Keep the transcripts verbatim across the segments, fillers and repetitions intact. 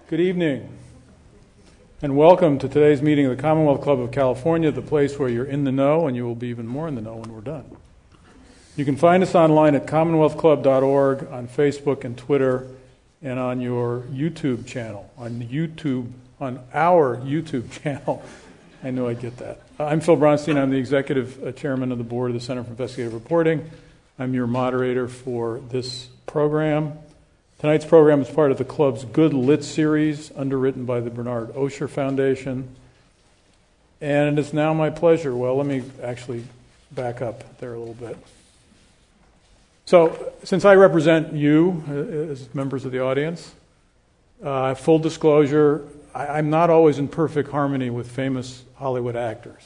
Good evening, and welcome to today's meeting of the Commonwealth Club of California, the place where you're in the know, and you will be even more in the know when we're done. You can find us online at commonwealth club dot org, on Facebook and Twitter, and on your YouTube channel, on YouTube, on our YouTube channel. I knew I'd get that. I'm Phil Bronstein. I'm the Executive uh, Chairman of the Board of the Center for Investigative Reporting. I'm your moderator for this program. Tonight's program is part of the club's Good Lit series, underwritten by the Bernard Osher Foundation. And it is now my pleasure, well, let me actually back up there a little bit. So, since I represent you uh, as members of the audience, uh, full disclosure, I, I'm not always in perfect harmony with famous Hollywood actors.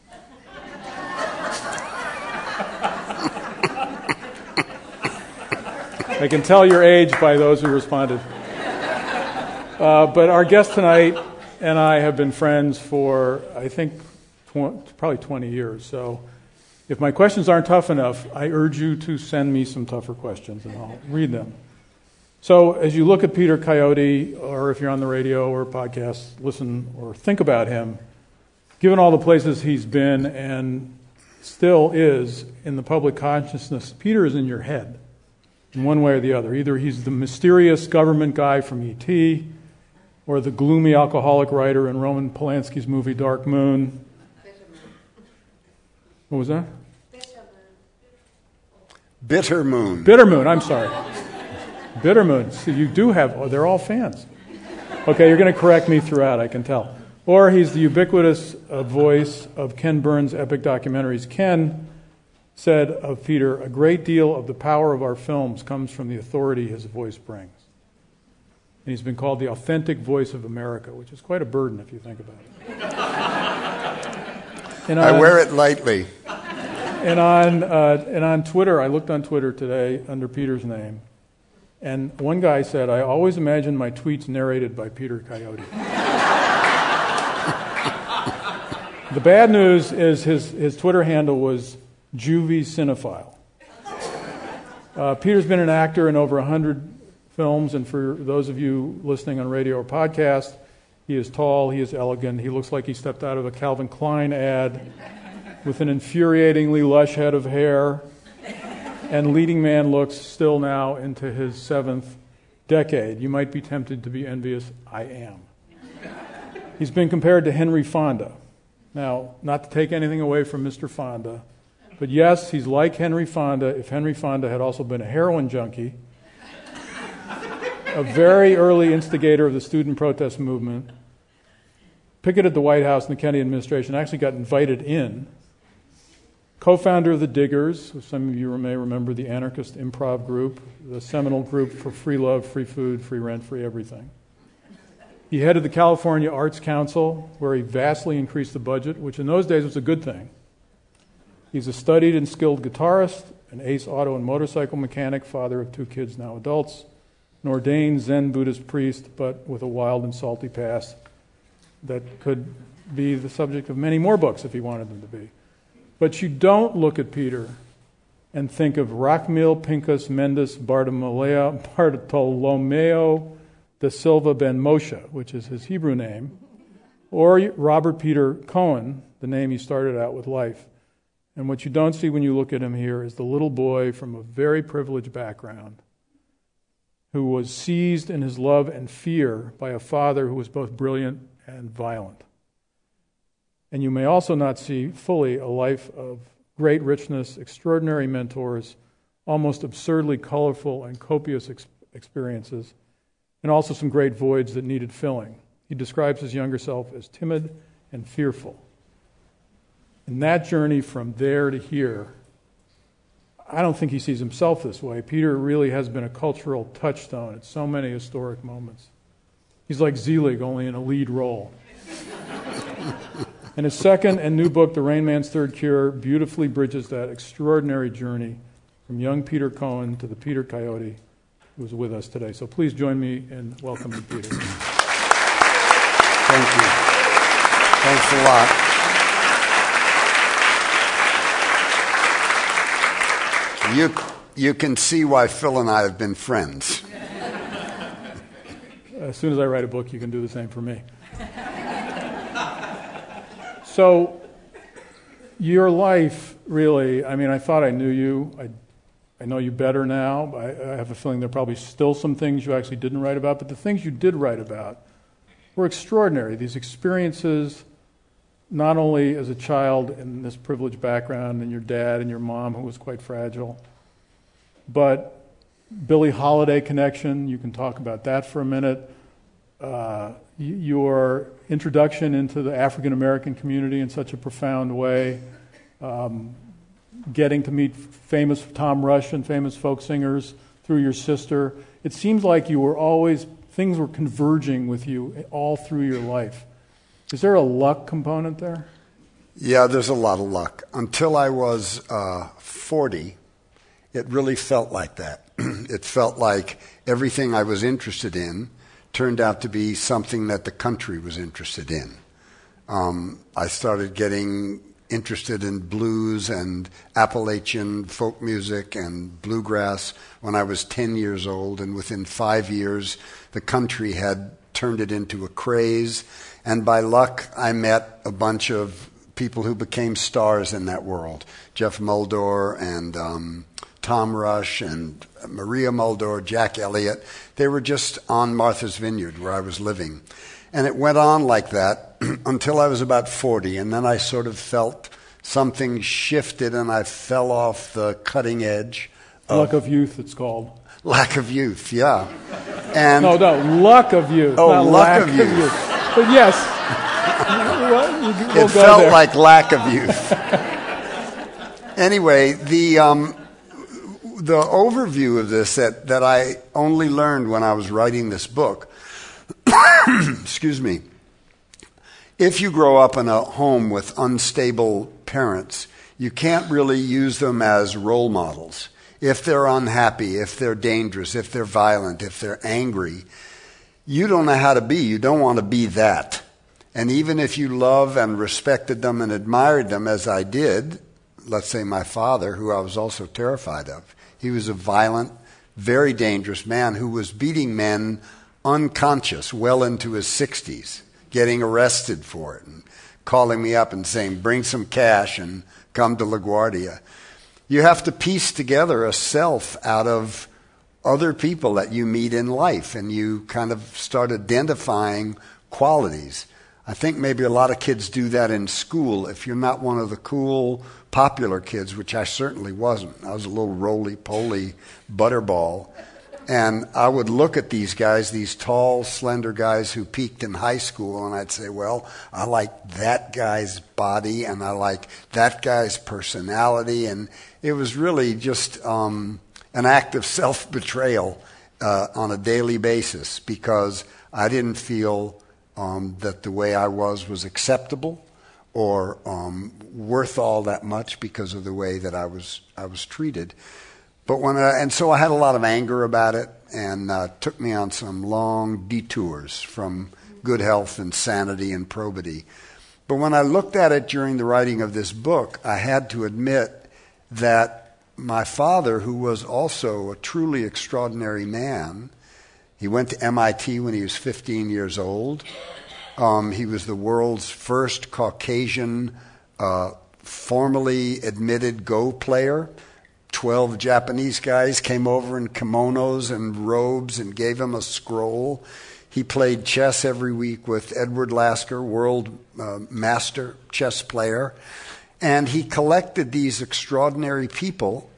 I can tell your age by those who responded. Uh, but our guest tonight and I have been friends for, I think, tw- probably twenty years. So if my questions aren't tough enough, I urge you to send me some tougher questions and I'll read them. So as you look at Peter Coyote, or if you're on the radio or podcast, listen or think about him, given all the places he's been and still is in the public consciousness, Peter is in your head. In one way or the other. Either he's the mysterious government guy from E T or the gloomy alcoholic writer in Roman Polanski's movie Dark Moon. What was that? Bitter Moon. Bitter Moon, I'm sorry. Bitter Moon. So you do have, oh, they're all fans. Okay, you're going to correct me throughout, I can tell. Or he's the ubiquitous uh, voice of Ken Burns' epic documentaries. Ken said of Peter, a great deal of the power of our films comes from the authority his voice brings. And he's been called the authentic voice of America, which is quite a burden if you think about it. And on, I wear it lightly. And on, uh, and on Twitter, I looked on Twitter today under Peter's name, and one guy said, I always imagine my tweets narrated by Peter Coyote. The bad news is his, his Twitter handle was Juvie Cinephile. Uh, Peter's been an actor in over one hundred films, and for those of you listening on radio or podcast, he is tall, he is elegant, he looks like he stepped out of a Calvin Klein ad with an infuriatingly lush head of hair, and leading man looks still now into his seventh decade. You might be tempted to be envious. I am. He's been compared to Henry Fonda. Now, not to take anything away from Mister Fonda, but yes, he's like Henry Fonda if Henry Fonda had also been a heroin junkie, a very early instigator of the student protest movement, picketed the White House in the Kennedy administration, actually got invited in, co-founder of the Diggers, some of you may remember the anarchist improv group, the seminal group for free love, free food, free rent, free everything. He headed the California Arts Council, where he vastly increased the budget, which in those days was a good thing. He's a studied and skilled guitarist, an ace auto and motorcycle mechanic, father of two kids, now adults, an ordained Zen Buddhist priest, but with a wild and salty past that could be the subject of many more books if he wanted them to be. But you don't look at Peter and think of Rachmil Pinchas Mendes Bartolomeo, Bartolomeo da Silva ben Moshe, which is his Hebrew name, or Robert Peter Cohen, the name he started out with life. And what you don't see when you look at him here is the little boy from a very privileged background who was seized in his love and fear by a father who was both brilliant and violent. And you may also not see fully a life of great richness, extraordinary mentors, almost absurdly colorful and copious ex- experiences, and also some great voids that needed filling. He describes his younger self as timid and fearful. And that journey from there to here, I don't think he sees himself this way. Peter really has been a cultural touchstone at so many historic moments. He's like Zelig, only in a lead role. And his second and new book, The Rain Man's Third Cure, beautifully bridges that extraordinary journey from young Peter Cohen to the Peter Coyote who is with us today. So please join me in welcoming Peter. Thank you. Thanks a lot. You, you can see why Phil and I have been friends. Uh, as soon as I write a book, you can do the same for me. So, your life, really, I mean, I thought I knew you. I, I know you better now. I, I have a feeling there are probably still some things you actually didn't write about, but the things you did write about were extraordinary. These experiences, not only as a child in this privileged background, and your dad and your mom, who was quite fragile, but Billie Holiday connection, you can talk about that for a minute. Uh, your introduction into the African American community in such a profound way, um, getting to meet famous Tom Rush and famous folk singers through your sister. It seems like you were always, things were converging with you all through your life. Is there a luck component there? Yeah, there's a lot of luck. Until I was uh, forty, it really felt like that. It felt like everything I was interested in turned out to be something that the country was interested in. Um, I started getting interested in blues and Appalachian folk music and bluegrass when I was ten years old, and within five years, the country had turned it into a craze. And by luck, I met a bunch of people who became stars in that world. Jeff Muldaur and um, Tom Rush and Maria Muldaur, Jack Elliott. They were just on Martha's Vineyard where I was living. And it went on like that until I was about forty. And then I sort of felt something shifted and I fell off the cutting edge. Of Luck of youth, it's called. Lack of youth, yeah. And no, no, luck of youth. Oh, not luck lack of youth. of youth. But yes, well, we'll it go felt there. like lack of youth. Anyway, the um, the overview of this that, that I only learned when I was writing this book, excuse me, if you grow up in a home with unstable parents, you can't really use them as role models. If they're unhappy, if they're dangerous, if they're violent, if they're angry, you don't know how to be. You don't want to be that. And even if you love and respected them and admired them, as I did, let's say my father, who I was also terrified of, he was a violent, very dangerous man who was beating men unconscious well into his sixties, getting arrested for it and calling me up and saying, bring some cash and come to LaGuardia. You have to piece together a self out of other people that you meet in life, and you kind of start identifying qualities. I think maybe a lot of kids do that in school. If you're not one of the cool, popular kids, which I certainly wasn't. I was a little roly-poly butterball. And I would look at these guys, these tall, slender guys who peaked in high school, and I'd say, well, I like that guy's body, and I like that guy's personality. And it was really just um, an act of self-betrayal uh, on a daily basis, because I didn't feel um, that the way I was was acceptable or um, worth all that much because of the way that I was I was treated. But when I, and so I had a lot of anger about it, and uh, took me on some long detours from good health and sanity and probity. But when I looked at it during the writing of this book, I had to admit that my father, who was also a truly extraordinary man, he went to M I T when he was fifteen years old. Um, he was the world's first Caucasian uh, formally admitted Go player. Twelve Japanese guys came over in kimonos and robes and gave him a scroll. He played chess every week with Edward Lasker, world uh, master chess player. And he collected these extraordinary people.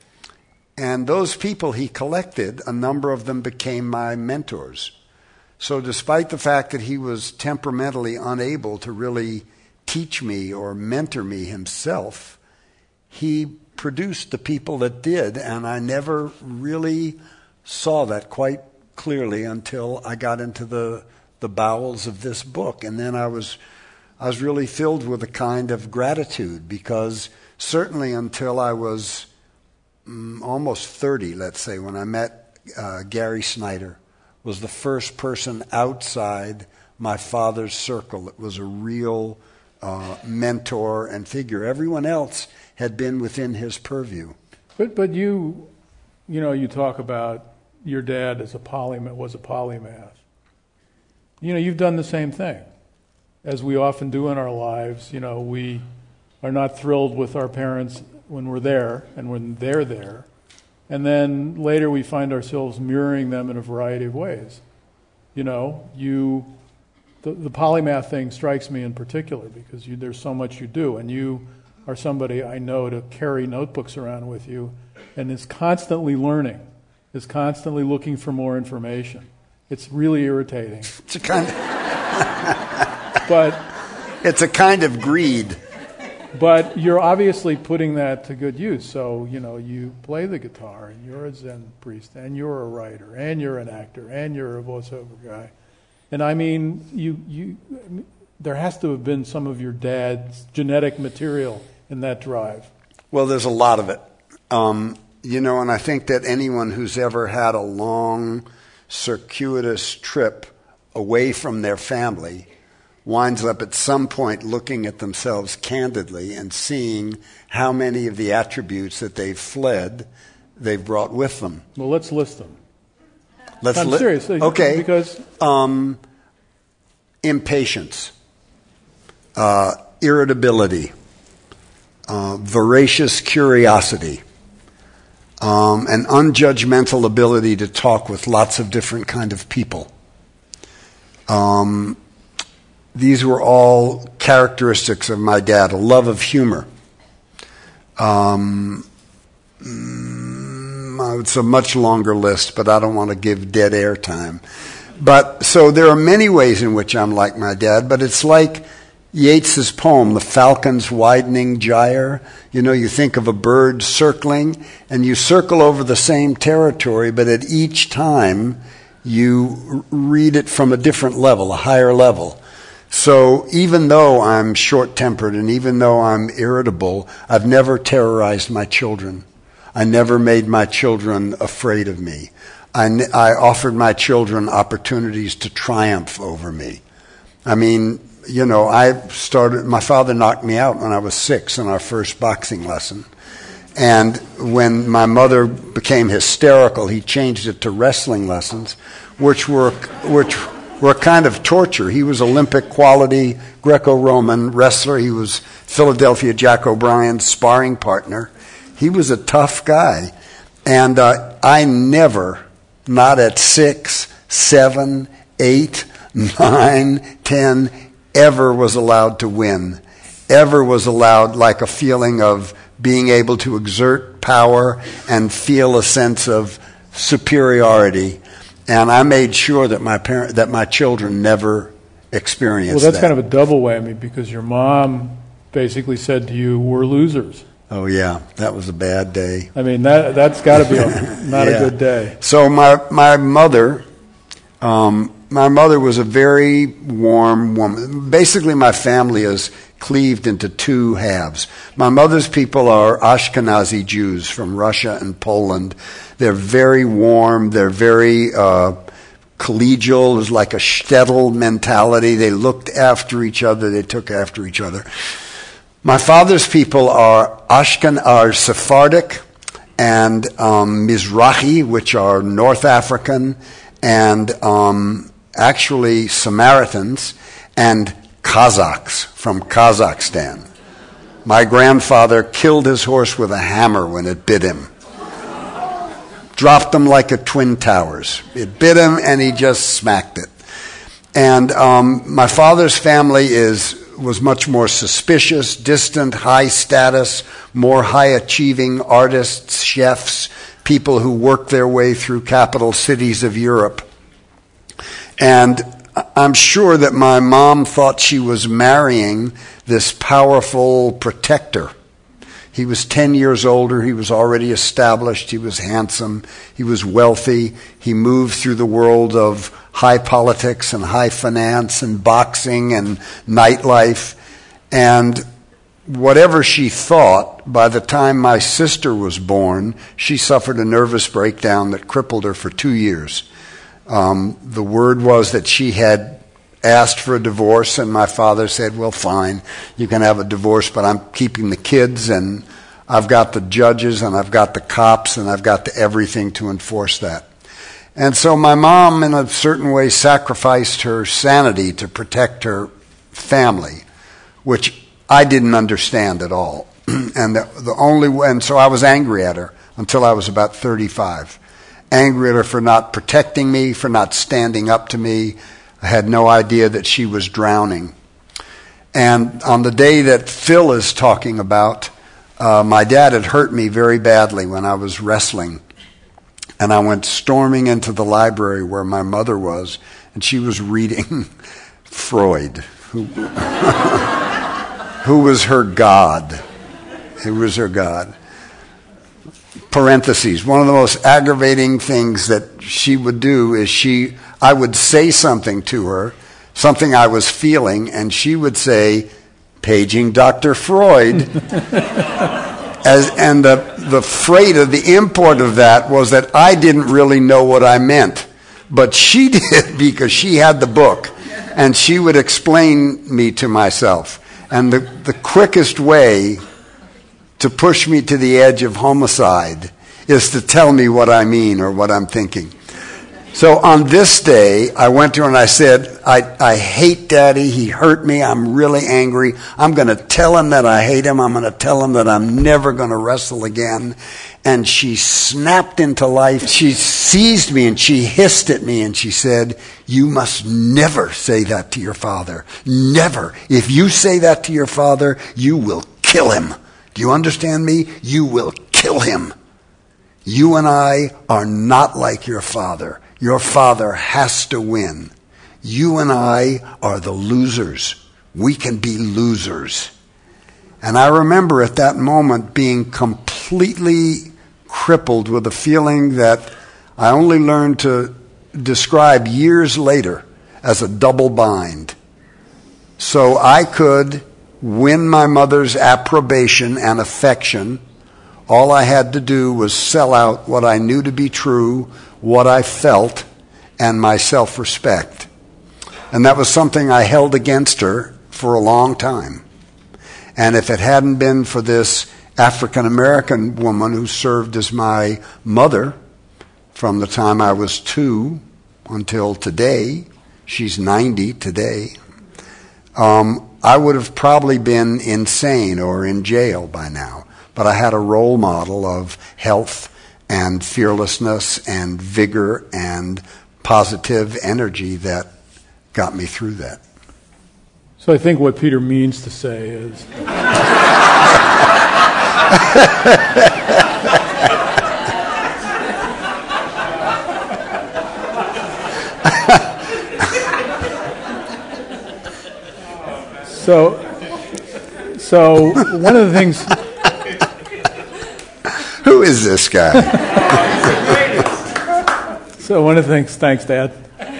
And those people he collected, a number of them became my mentors. So despite the fact that he was temperamentally unable to really teach me or mentor me himself, he produced the people that did, and I never really saw that quite clearly until I got into the the bowels of this book. And then I was I was really filled with a kind of gratitude, because certainly until I was um, almost thirty, let's say, when I met uh, Gary Snyder, was the first person outside my father's circle that was a real uh, mentor and figure. Everyone else had been within his purview. But but you, you know, you talk about your dad as a polymath, was a polymath. you know, you've done the same thing, as we often do in our lives. You know, we are not thrilled with our parents when we're there and when they're there. And then later we find ourselves mirroring them in a variety of ways. You know, you, the, the polymath thing strikes me in particular because you, there's so much you do, and you are somebody I know to carry notebooks around with you and is constantly learning, is constantly looking for more information. It's really irritating. It's a kind of but it's a kind of greed. But you're obviously putting that to good use. So, you know, you play the guitar, and you're a Zen priest, and you're a writer, and you're an actor, and you're a voiceover guy. And I mean, you, you, there has to have been some of your dad's genetic material in that drive. Well, there's a lot of it. Um, you know, and I think that anyone who's ever had a long, circuitous trip away from their family winds up at some point looking at themselves candidly and seeing how many of the attributes that they've fled they've brought with them. Well, let's list them. Let's I'm li- serious. Okay. Because um, impatience, uh, irritability, uh, voracious curiosity, um, an unjudgmental ability to talk with lots of different kind of people. Um, These were all characteristics of my dad. A love of humor. Um, mm, it's a much longer list, but I don't want to give dead air time. But so there are many ways in which I'm like my dad, but it's like Yeats's poem, The Falcon's Widening Gyre. You know, you think of a bird circling, and you circle over the same territory, but at each time you read it from a different level, a higher level. So even though I'm short-tempered and even though I'm irritable, I've never terrorized my children. I never made my children afraid of me. I, I offered my children opportunities to triumph over me. I mean, you know, I started, my father knocked me out when I was six in our first boxing lesson. And when my mother became hysterical, he changed it to wrestling lessons, which were, which were a kind of torture. He was Olympic quality Greco-Roman wrestler. He was Philadelphia Jack O'Brien's sparring partner. He was a tough guy. And uh, I never, not at six, seven, eight, nine, ten, ever was allowed to win. Ever was allowed like a feeling of being able to exert power and feel a sense of superiority. And I made sure that my parent, that my children never experienced that. Well, that's that. Kind of a double whammy because your mom basically said to you, "We're losers." Oh yeah, that was a bad day. I mean, that that's got to be a, not yeah. a good day. So my my mother, um, my mother was a very warm woman. Basically, my family is cleaved into two halves. My mother's people are Ashkenazi Jews from Russia and Poland. They're very warm. They're very uh, collegial. It was like a shtetl mentality. They looked after each other. They took after each other. My father's people are Ashken, are Sephardic and um, Mizrahi, which are North African, and um, actually Samaritans, and Kazakhs from Kazakhstan. My grandfather killed his horse with a hammer when it bit him. Dropped him like a Twin Towers. It bit him and he just smacked it. And um, my father's family is was much more suspicious, distant, high status, more high achieving artists, chefs, people who work their way through capital cities of Europe. And I'm sure that my mom thought she was marrying this powerful protector. He was ten years older. He was already established. He was handsome. He was wealthy. He moved through the world of high politics and high finance and boxing and nightlife. And whatever she thought, by the time my sister was born, she suffered a nervous breakdown that crippled her for two years. Um, the word was that she had asked for a divorce, and my father said, well, fine, you can have a divorce, but I'm keeping the kids, and I've got the judges, and I've got the cops, and I've got the everything to enforce that. And so my mom, in a certain way, sacrificed her sanity to protect her family, which I didn't understand at all. And the, the only and so I was angry at her until I was about thirty-five. Angry at her for not protecting me, for not standing up to me. I had no idea that she was drowning. And on the day that Phil is talking about, uh, my dad had hurt me very badly when I was wrestling. And I went storming into the library where my mother was, and she was reading Freud, who, who was her god. Who was her god. Parentheses. One of the most aggravating things that she would do is she, I would say something to her, something I was feeling, and she would say, paging Doctor Freud. As, and the, the freight of the import of that was that I didn't really know what I meant. But she did, because she had the book, and she would explain me to myself. And the, the quickest way to push me to the edge of homicide is to tell me what I mean or what I'm thinking. So on this day, I went to her and I said, I, I hate Daddy. He hurt me. I'm really angry. I'm going to tell him that I hate him. I'm going to tell him that I'm never going to wrestle again. And she snapped into life. She seized me and she hissed at me and she said, you must never say that to your father. Never. If you say that to your father, you will kill him. Do you understand me? You will kill him. You and I are not like your father. Your father has to win. You and I are the losers. We can be losers. And I remember at that moment being completely crippled with a feeling that I only learned to describe years later as a double bind. So I could win my mother's approbation and affection. All I had to do was sell out what I knew to be true, what I felt, and my self-respect. And that was something I held against her for a long time. And if it hadn't been for this African-American woman who served as my mother from the time I was two until today, she's ninety today, um, I would have probably been insane or in jail by now. But I had a role model of health and fearlessness and vigor and positive energy that got me through that. So I think what Peter means to say is... so, so one of the things... Who is this guy? So one of the things, thanks, Dad.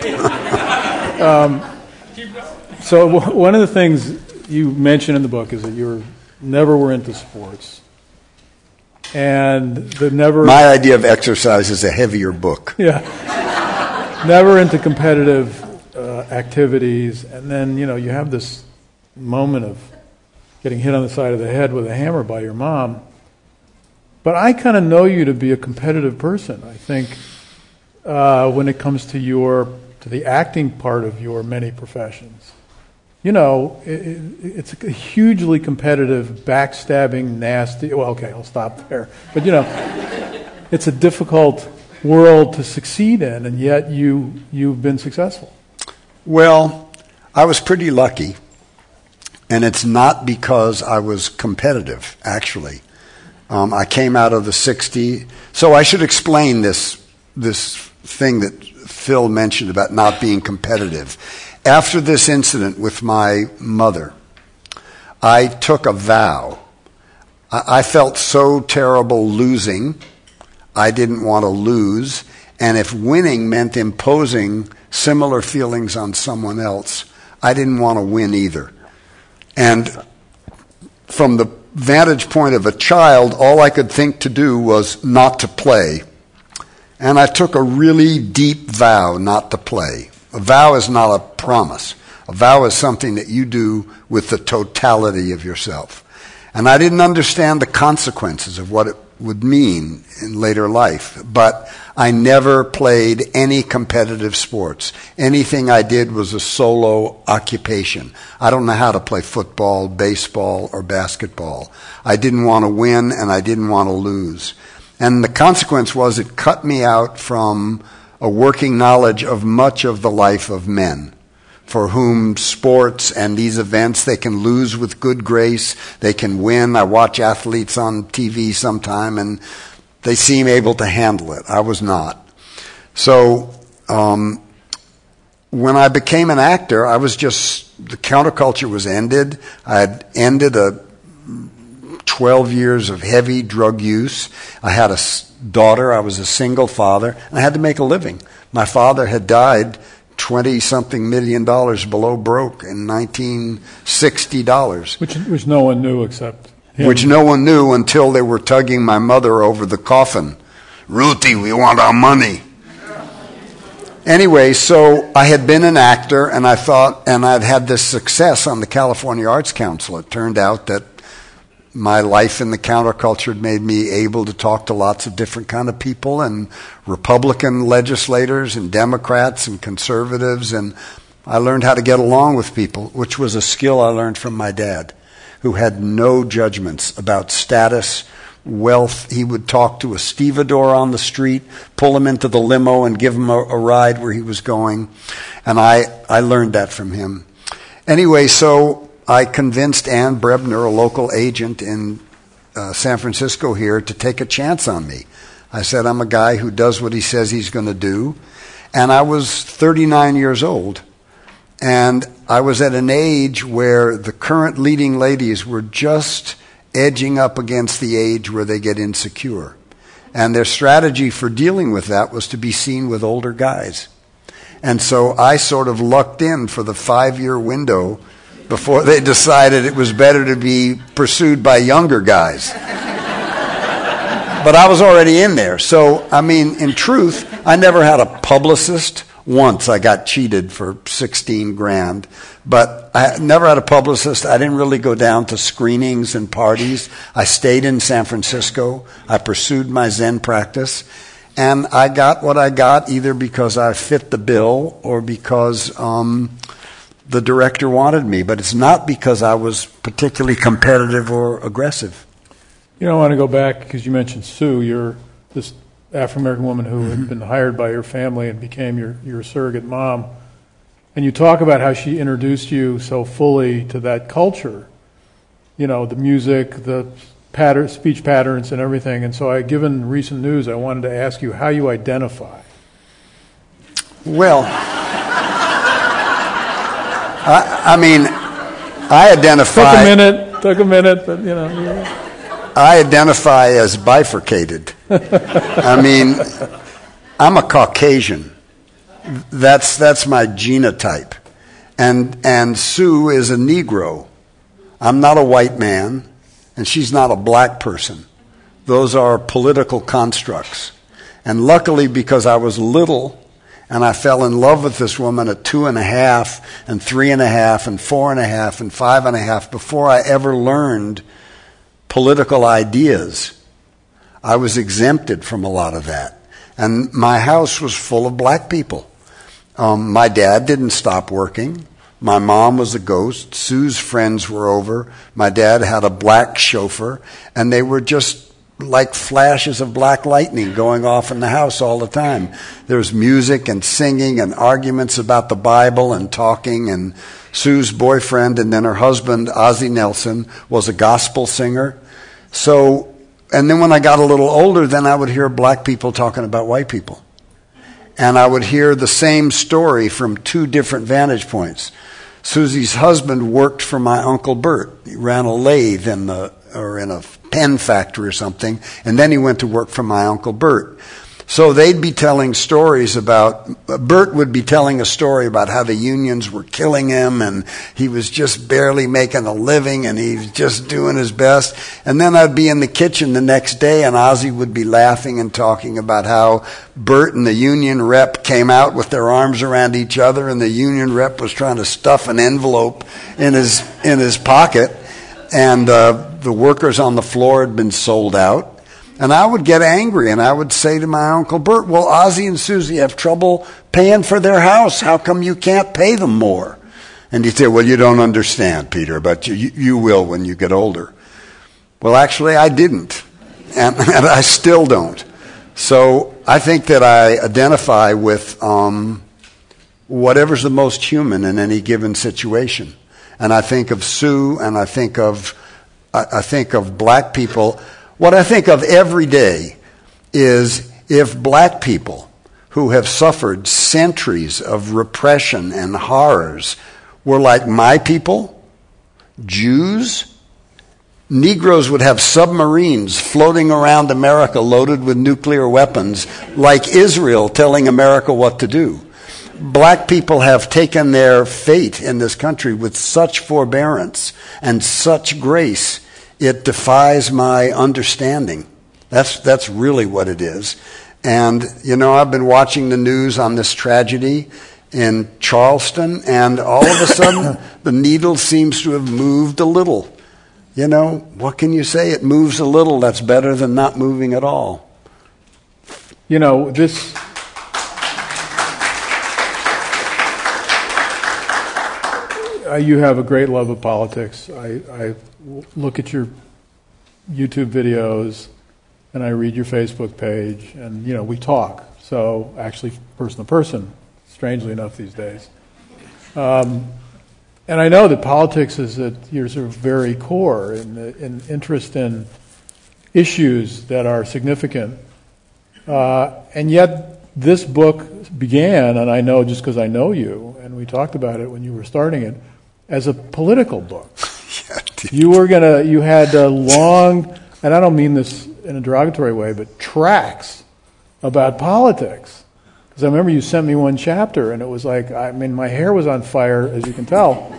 Um, so w- one of the things you mention in the book is that you were, never were into sports, and the never. My idea of exercise is a heavier book. Yeah, never into competitive uh, activities, and then you know you have this moment of getting hit on the side of the head with a hammer by your mom. But I kind of know you to be a competitive person. I think uh, when it comes to your to the acting part of your many professions, you know, it, it, it's a hugely competitive, backstabbing, nasty. Well, okay, I'll stop there. But you know, it's a difficult world to succeed in, and yet you you've been successful. Well, I was pretty lucky, and it's not because I was competitive, actually. Um, I came out of the sixties. So I should explain this this thing that Phil mentioned about not being competitive. After this incident with my mother, I took a vow. I, I felt so terrible losing. I didn't want to lose. And if winning meant imposing similar feelings on someone else, I didn't want to win either. And from the vantage point of a child, all I could think to do was not to play. And I took a really deep vow not to play. A vow is not a promise. A vow is something that you do with the totality of yourself. And I didn't understand the consequences of what it would mean in later life. But I never played any competitive sports. Anything I did was a solo occupation. I don't know how to play football, baseball, or basketball. I didn't want to win, and I didn't want to lose. And the consequence was it cut me out from a working knowledge of much of the life of men, for whom sports and these events, they can lose with good grace, they can win. I watch athletes on T V sometime, and they seem able to handle it. I was not. So um, when I became an actor, I was just, the counterculture was ended. I had ended a twelve years of heavy drug use. I had a daughter. I was a single father. And I had to make a living. My father had died twenty-something million dollars below broke in nineteen sixty dollars. Which, which no one knew except him. Which no one knew until they were tugging my mother over the coffin. Ruthie, we want our money. Anyway, so I had been an actor, and I thought, and I'd had this success on the California Arts Council. It turned out that my life in the counterculture had made me able to talk to lots of different kind of people, and Republican legislators and Democrats and conservatives, and I learned how to get along with people, which was a skill I learned from my dad, who had no judgments about status, wealth. He would talk to a stevedore on the street, pull him into the limo and give him a, a ride where he was going, and I, I learned that from him. Anyway, so I convinced Ann Brebner, a local agent in uh, San Francisco here, to take a chance on me. I said, I'm a guy who does what he says he's going to do. And I was thirty-nine years old. And I was at an age where the current leading ladies were just edging up against the age where they get insecure. And their strategy for dealing with that was to be seen with older guys. And so I sort of lucked in for the five-year window before they decided it was better to be pursued by younger guys. But I was already in there. So, I mean, in truth, I never had a publicist. Once I got cheated for sixteen grand. But I never had a publicist. I didn't really go down to screenings and parties. I stayed in San Francisco. I pursued my Zen practice. And I got what I got either because I fit the bill or because Um, the director wanted me, but it's not because I was particularly competitive or aggressive. You know, I want to go back because you mentioned Sue. You're this African-American woman who mm-hmm. had been hired by your family and became your, your surrogate mom. And you talk about how she introduced you so fully to that culture, you know, the music, the pattern, speech patterns and everything. And so I, given recent news, I wanted to ask you how you identify. Well, I, I mean, I identify... Took a minute, took a minute, but, you know... Yeah. I identify as bifurcated. I mean, I'm a Caucasian. That's that's my genotype. And and Sue is a Negro. I'm not a white man, and she's not a black person. Those are political constructs. And luckily, because I was little, and I fell in love with this woman at two and a half, and three and a half, and four and a half, and five and a half, before I ever learned political ideas, I was exempted from a lot of that. And my house was full of black people. Um, my dad didn't stop working. My mom was a ghost. Sue's friends were over. My dad had a black chauffeur, and they were just like flashes of black lightning going off in the house all the time. There was music and singing and arguments about the Bible and talking, and Sue's boyfriend and then her husband, Ozzie Nelson, was a gospel singer. So, and then when I got a little older, then I would hear black people talking about white people. And I would hear the same story from two different vantage points. Susie's husband worked for my Uncle Bert. He ran a lathe in the, or in a pen factory or something, and then he went to work for my Uncle Bert. So they'd be telling stories about, Bert would be telling a story about how the unions were killing him and he was just barely making a living and he was just doing his best. And then I'd be in the kitchen the next day and Ozzie would be laughing and talking about how Bert and the union rep came out with their arms around each other and the union rep was trying to stuff an envelope in his, in his pocket. And uh, the workers on the floor had been sold out. And I would get angry, and I would say to my Uncle Bert, well, Ozzie and Susie have trouble paying for their house. How come you can't pay them more? And he'd say, well, you don't understand, Peter, but you, you will when you get older. Well, actually, I didn't, and, and I still don't. So I think that I identify with um, whatever's the most human in any given situation. And I think of Sue, and I think of I, I think of black people. What I think of every day is if black people who have suffered centuries of repression and horrors were like my people, Jews, Negroes would have submarines floating around America loaded with nuclear weapons, like Israel telling America what to do. Black people have taken their fate in this country with such forbearance and such grace, it defies my understanding. That's that's really what it is. And, you know, I've been watching the news on this tragedy in Charleston, and all of a sudden the needle seems to have moved a little. You know, what can you say? It moves a little. That's better than not moving at all. You know, this... Uh, you have a great love of politics. I, I look at your YouTube videos, and I read your Facebook page, and, you know, we talk. So, actually, person to person, strangely enough these days. Um, and I know that politics is at your sort of very core, in, in interest in issues that are significant. Uh, and yet, this book began, and I know just because I know you, and we talked about it when you were starting it, as a political book. Yeah, you were gonna, you had a long, and I don't mean this in a derogatory way, but tracks about politics. Because I remember you sent me one chapter, and it was like, I mean, my hair was on fire, as you can tell,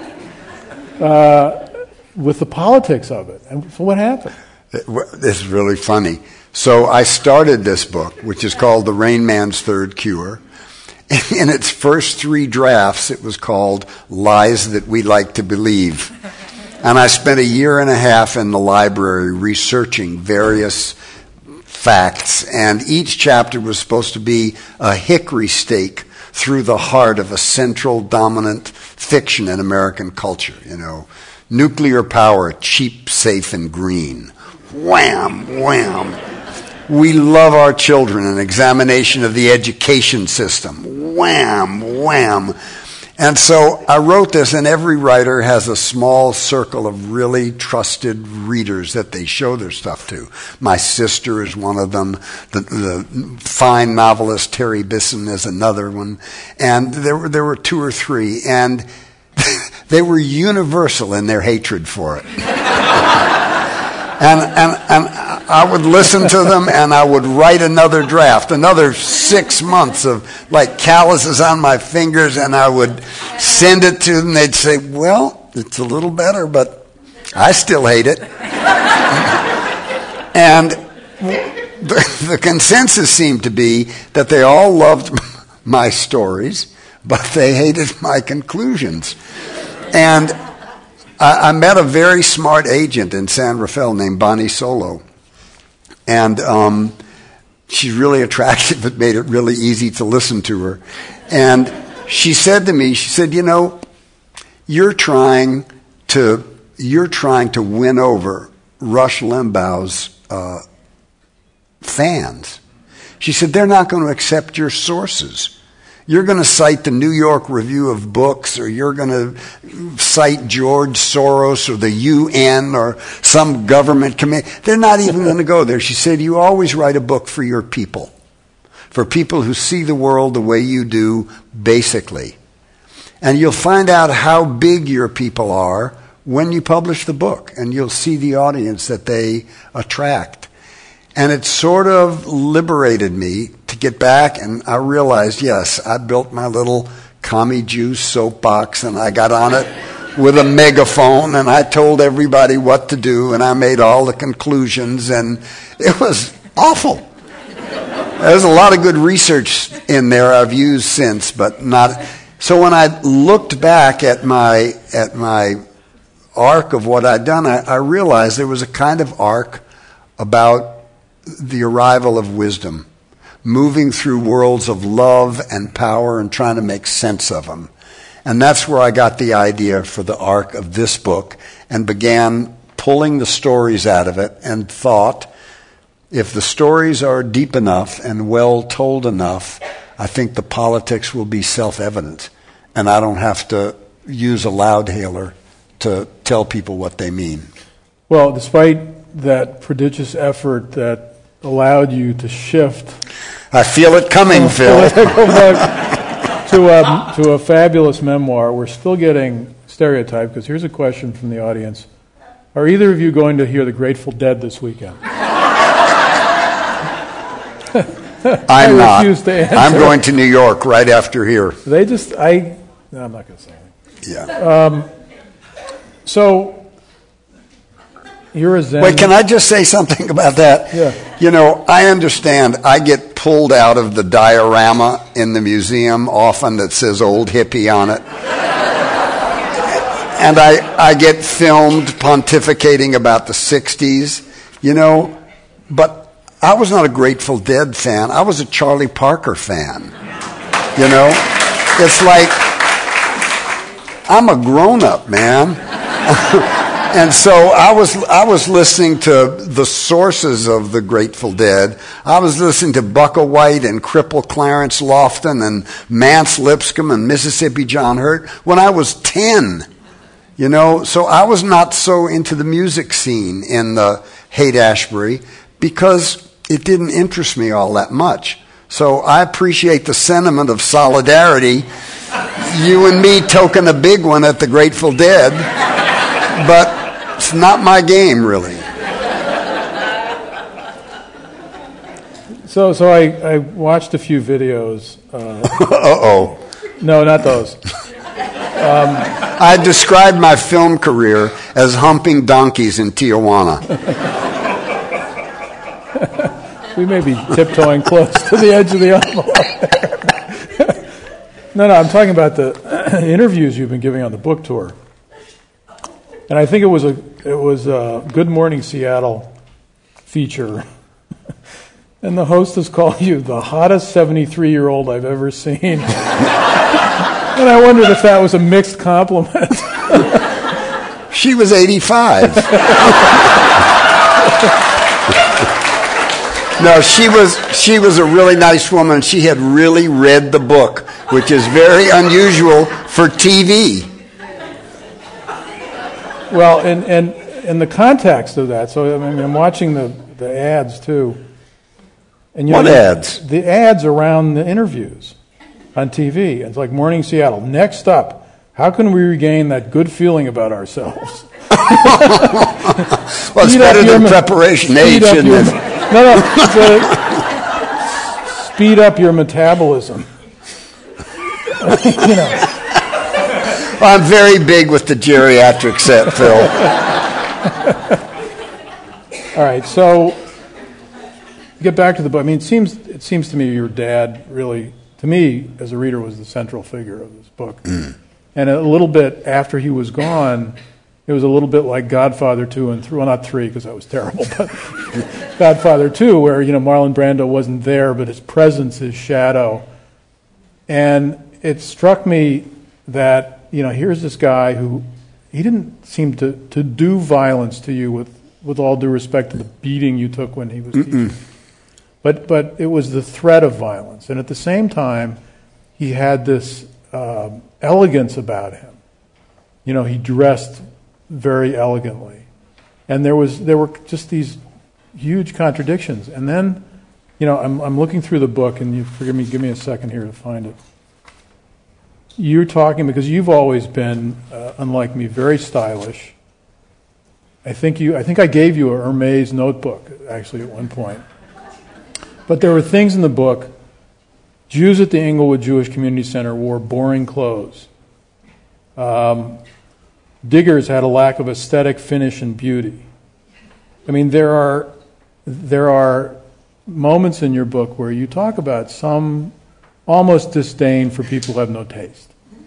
uh, with the politics of it. And so what happened? This is really funny. So I started this book, which is called The Rain Man's Third Cure. In its first three drafts, it was called Lies That We Like to Believe. And I spent a year and a half in the library researching various facts, and each chapter was supposed to be a hickory stake through the heart of a central dominant fiction in American culture. You know, nuclear power, cheap, safe, and green. Wham, wham. We love our children, an examination of the education system. Wham, wham. And so I wrote this, and every writer has a small circle of really trusted readers that they show their stuff to. My sister is one of them. The, the fine novelist Terry Bisson is another one. And there were, there were two or three, and they were universal in their hatred for it. And, and, and I would listen to them, and I would write another draft, another six months of like calluses on my fingers, and I would send it to them. They'd say, well, it's a little better, but I still hate it. And the, the consensus seemed to be that they all loved my stories, but they hated my conclusions. And I met a very smart agent in San Rafael named Bonnie Solo. And um, she's really attractive. It made it really easy to listen to her. And she said to me, she said, you know, you're trying to you're trying to win over Rush Limbaugh's uh, fans. She said, they're not going to accept your sources. You're going to cite the New York Review of Books, or you're going to cite George Soros or the U N or some government committee. They're not even going to go there. She said, you always write a book for your people, for people who see the world the way you do, basically. And you'll find out how big your people are when you publish the book, and you'll see the audience that they attract. And it sort of liberated me to get back, and I realized, yes, I built my little commie Jew soapbox, and I got on it with a megaphone, and I told everybody what to do, and I made all the conclusions, and it was awful. There's a lot of good research in there I've used since, but not. So when I looked back at my at my arc of what I'd done, I, I realized there was a kind of arc about the arrival of wisdom, moving through worlds of love and power and trying to make sense of them. And that's where I got the idea for the arc of this book and began pulling the stories out of it and thought, if the stories are deep enough and well told enough, I think the politics will be self-evident, and I don't have to use a loudhailer to tell people what they mean. Well, despite that prodigious effort that allowed you to shift, I feel it coming, Phil. to, a, to a fabulous memoir, we're still getting stereotyped, because here's a question from the audience. Are either of you going to hear the Grateful Dead this weekend? I'm not. I'm going to New York right after here. They just, I, no, I'm not going to say anything. Yeah. Um, so, you're a Zen. Wait, can I just say something about that? Yeah. You know, I understand I get pulled out of the diorama in the museum often that says old hippie on it. And I, I get filmed pontificating about the sixties, you know, but I was not a Grateful Dead fan. I was a Charlie Parker fan. You know? It's like, I'm a grown-up, man. And so I was I was listening to the sources of the Grateful Dead. I was listening to Bukka White and Cripple Clarence Lofton and Mance Lipscomb and Mississippi John Hurt when I was ten. You know? So I was not so into the music scene in the Haight-Ashbury because it didn't interest me all that much. So I appreciate the sentiment of solidarity. You and me token a big one at the Grateful Dead, but it's not my game, really. So, so I, I watched a few videos. Uh, Uh-oh. No, not those. Um, I described my film career as humping donkeys in Tijuana. We may be tiptoeing close to the edge of the envelope. no, no, I'm talking about the interviews you've been giving on the book tour. And I think it was a it was a Good Morning Seattle feature. And the hostess called you the hottest seventy-three-year-old I've ever seen. And I wondered if that was a mixed compliment. She was eighty-five. No, she was she was a really nice woman. She had really read the book, which is very unusual for T V. Well, and and in the context of that, so I mean, I'm watching the, the ads too. And you what know, ads? The ads around the interviews on T V. It's like Morning Seattle. Next up, how can we regain that good feeling about ourselves? Well, it's better than your, preparation H, isn't your, it? No, no. The, speed up your metabolism. You know. Well, I'm very big with the geriatric set, Phil. All right, so get back to the book. I mean, it seems it seems to me your dad really, to me as a reader, was the central figure of this book. Mm. And a little bit after he was gone, it was a little bit like Godfather two and three. Well, not three because that was terrible, but Godfather two, where you know Marlon Brando wasn't there, but his presence, his shadow. And it struck me that you know here's this guy who he didn't seem to, to do violence to you with, with all due respect to the beating you took when he was Mm-mm. teaching. But but it was the threat of violence, and at the same time, he had this um, elegance about him. You know, he dressed very elegantly, and there was there were just these huge contradictions. And then, you know, I'm I'm looking through the book, and you forgive me, give me a second here to find it. You're talking because you've always been, uh, unlike me, very stylish. I think you I think I gave you a Hermes notebook actually at one point. But there were things in the book. Jews at the Englewood Jewish Community Center wore boring clothes. Um, diggers had a lack of aesthetic finish and beauty. I mean, there are there are moments in your book where you talk about some almost disdain for people who have no taste.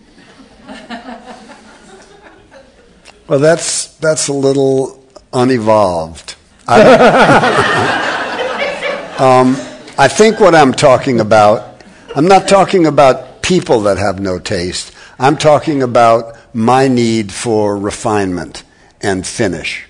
Well, that's that's a little unevolved. I, Um, I think what I'm talking about, I'm not talking about people that have no taste. I'm talking about my need for refinement and finish.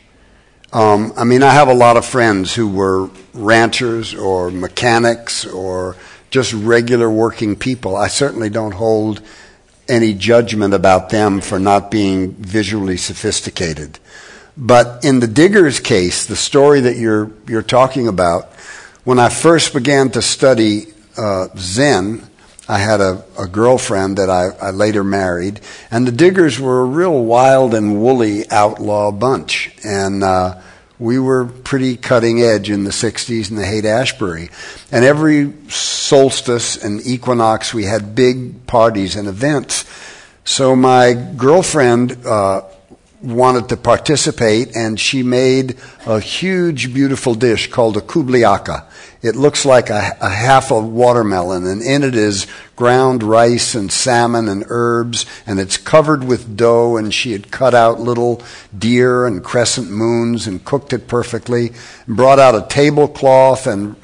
Um, I mean, I have a lot of friends who were ranchers or mechanics or just regular working people. I certainly don't hold any judgment about them for not being visually sophisticated. But in the Diggers case, the story that you're you're talking about, when I first began to study uh, Zen, I had a, a girlfriend that I, I later married, and the Diggers were a real wild and woolly outlaw bunch. And uh, we were pretty cutting edge in the sixties in the Haight-Ashbury. And every solstice and equinox, we had big parties and events. So my girlfriend uh, wanted to participate, and she made a huge, beautiful dish called a kubliaka. It looks like a, a half a watermelon, and in it is ground rice and salmon and herbs, and it's covered with dough, and she had cut out little deer and crescent moons and cooked it perfectly, and brought out a tablecloth and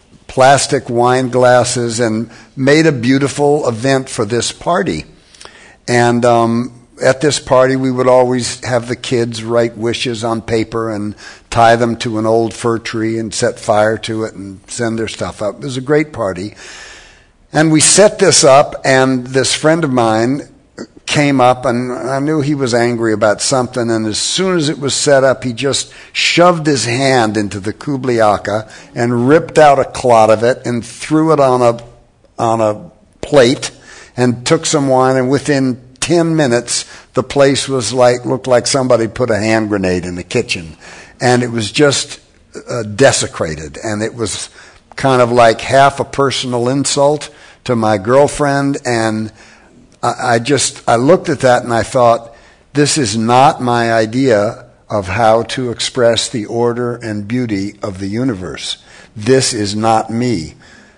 plastic wine glasses and made a beautiful event for this party. And um, at this party, we would always have the kids write wishes on paper and tie them to an old fir tree and set fire to it and send their stuff up. It was a great party. And we set this up, and this friend of mine came up, and I knew he was angry about something, and as soon as it was set up, he just shoved his hand into the kubliaka and ripped out a clot of it and threw it on a on a plate and took some wine, and within ten minutes, the place was like, looked like somebody put a hand grenade in the kitchen. And it was just uh, desecrated. And it was kind of like half a personal insult to my girlfriend. And I, I just, I looked at that and I thought, this is not my idea of how to express the order and beauty of the universe. This is not me.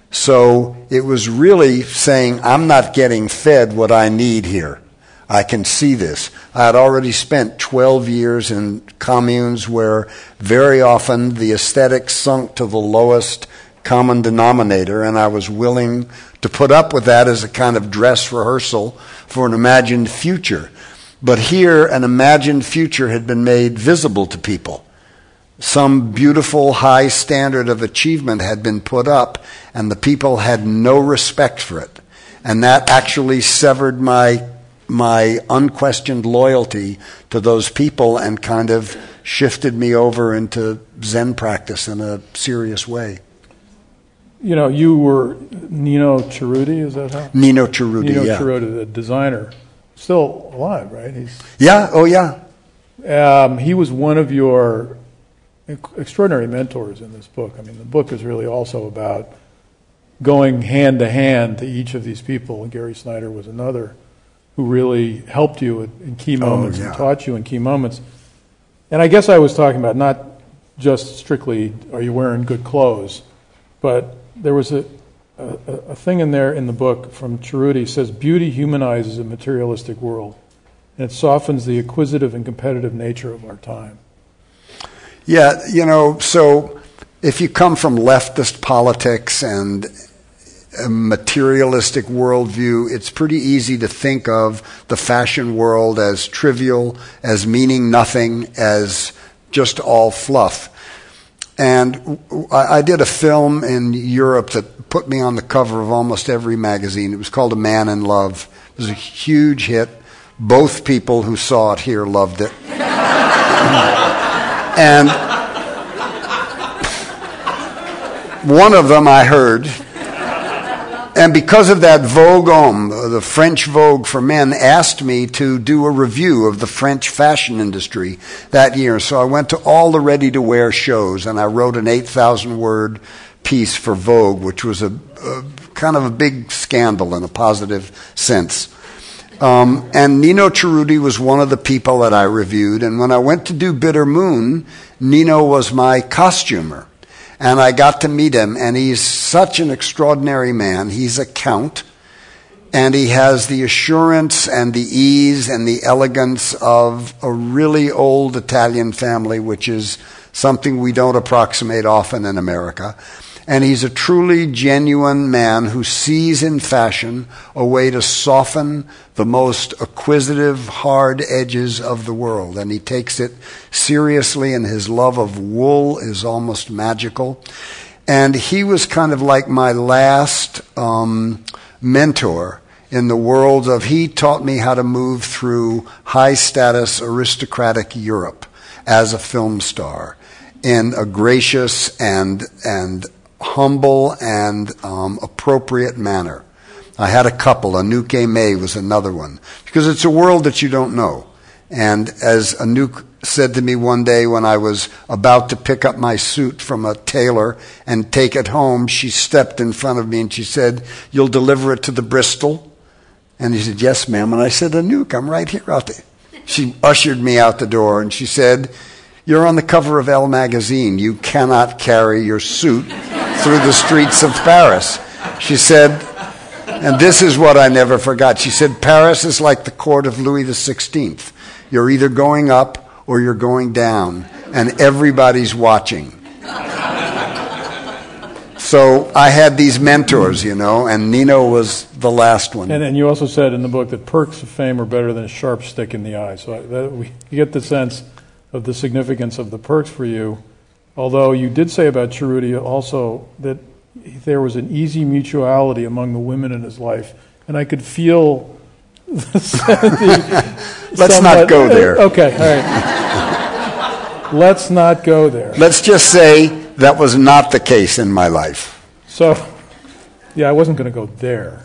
So it was really saying, I'm not getting fed what I need here. I can see this. I had already spent twelve years in communes where very often the aesthetic sunk to the lowest common denominator, and I was willing to put up with that as a kind of dress rehearsal for an imagined future. But here, an imagined future had been made visible to people. Some beautiful high standard of achievement had been put up, and the people had no respect for it. And that actually severed my my unquestioned loyalty to those people and kind of shifted me over into Zen practice in a serious way. You know, you were Nino Cerruti, is that how? Nino Cerruti, Nino yeah. Cerruti, the designer. Still alive, right? He's, yeah, oh yeah. Um, he was one of your extraordinary mentors in this book. I mean, the book is really also about going hand to hand to each of these people, and Gary Snyder was another who really helped you in key moments oh, yeah. and taught you in key moments. And I guess I was talking about not just strictly, are you wearing good clothes, but there was a, a, a thing in there in the book from Cerruti says, beauty humanizes a materialistic world, and it softens the acquisitive and competitive nature of our time. Yeah, you know, so if you come from leftist politics and a materialistic worldview, it's pretty easy to think of the fashion world as trivial, as meaning nothing, as just all fluff. And I did a film in Europe that put me on the cover of almost every magazine. It was called A Man in Love. It was a huge hit. Both people who saw it here loved it. And one of them I heard, and because of that, Vogue Homme, the French Vogue for men, asked me to do a review of the French fashion industry that year. So I went to all the ready-to-wear shows, and I wrote an eight thousand word piece for Vogue, which was a, a kind of a big scandal in a positive sense. Um, and Nino Cerruti was one of the people that I reviewed. And when I went to do Bitter Moon, Nino was my costumer. And I got to meet him, and he's such an extraordinary man. He's a count, and he has the assurance and the ease and the elegance of a really old Italian family, which is something we don't approximate often in America. And he's a truly genuine man who sees in fashion a way to soften the most acquisitive, hard edges of the world. And he takes it seriously, and his love of wool is almost magical. And he was kind of like my last um, mentor in the world of, he taught me how to move through high-status aristocratic Europe as a film star in a gracious and and humble and um, appropriate manner. I had a couple. Anouk May was another one, because it's a world that you don't know. And as Anouk said to me one day when I was about to pick up my suit from a tailor and take it home, she stepped in front of me and she said, "You'll deliver it to the Bristol?" And he said, "Yes, ma'am." And I said, "Anouk, I'm right here out there." She ushered me out the door and she said, "You're on the cover of Elle magazine. You cannot carry your suit through the streets of Paris." She said, and this is what I never forgot. She said, "Paris is like the court of Louis the sixteenth. You're either going up or you're going down, and everybody's watching." So I had these mentors, you know, and Nino was the last one. And, and you also said in the book that perks of fame are better than a sharp stick in the eye. So I, that, we you get the sense of the significance of the perks for you. Although you did say about Cerruti also that there was an easy mutuality among the women in his life, and I could feel the, the Let's somewhat, not go there. Okay, all right. Let's not go there. Let's just say that was not the case in my life. So, yeah, I wasn't going to go there.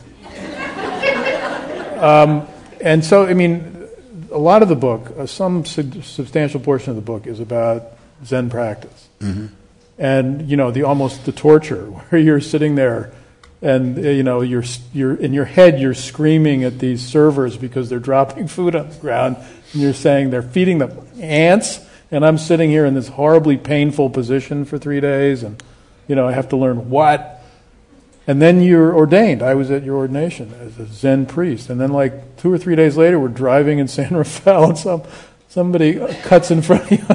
Um, and so, I mean, a lot of the book, uh, some sub- substantial portion of the book is about Zen practice. Mm-hmm. And, you know, the almost the torture where you're sitting there and, uh, you know, you're, you're in your head, you're screaming at these servers because they're dropping food on the ground, and you're saying they're feeding the ants, and I'm sitting here in this horribly painful position for three days, and, you know, I have to learn what. And then you're ordained. I was at your ordination as a Zen priest. And then like two or three days later, we're driving in San Rafael, and some, somebody cuts in front of you.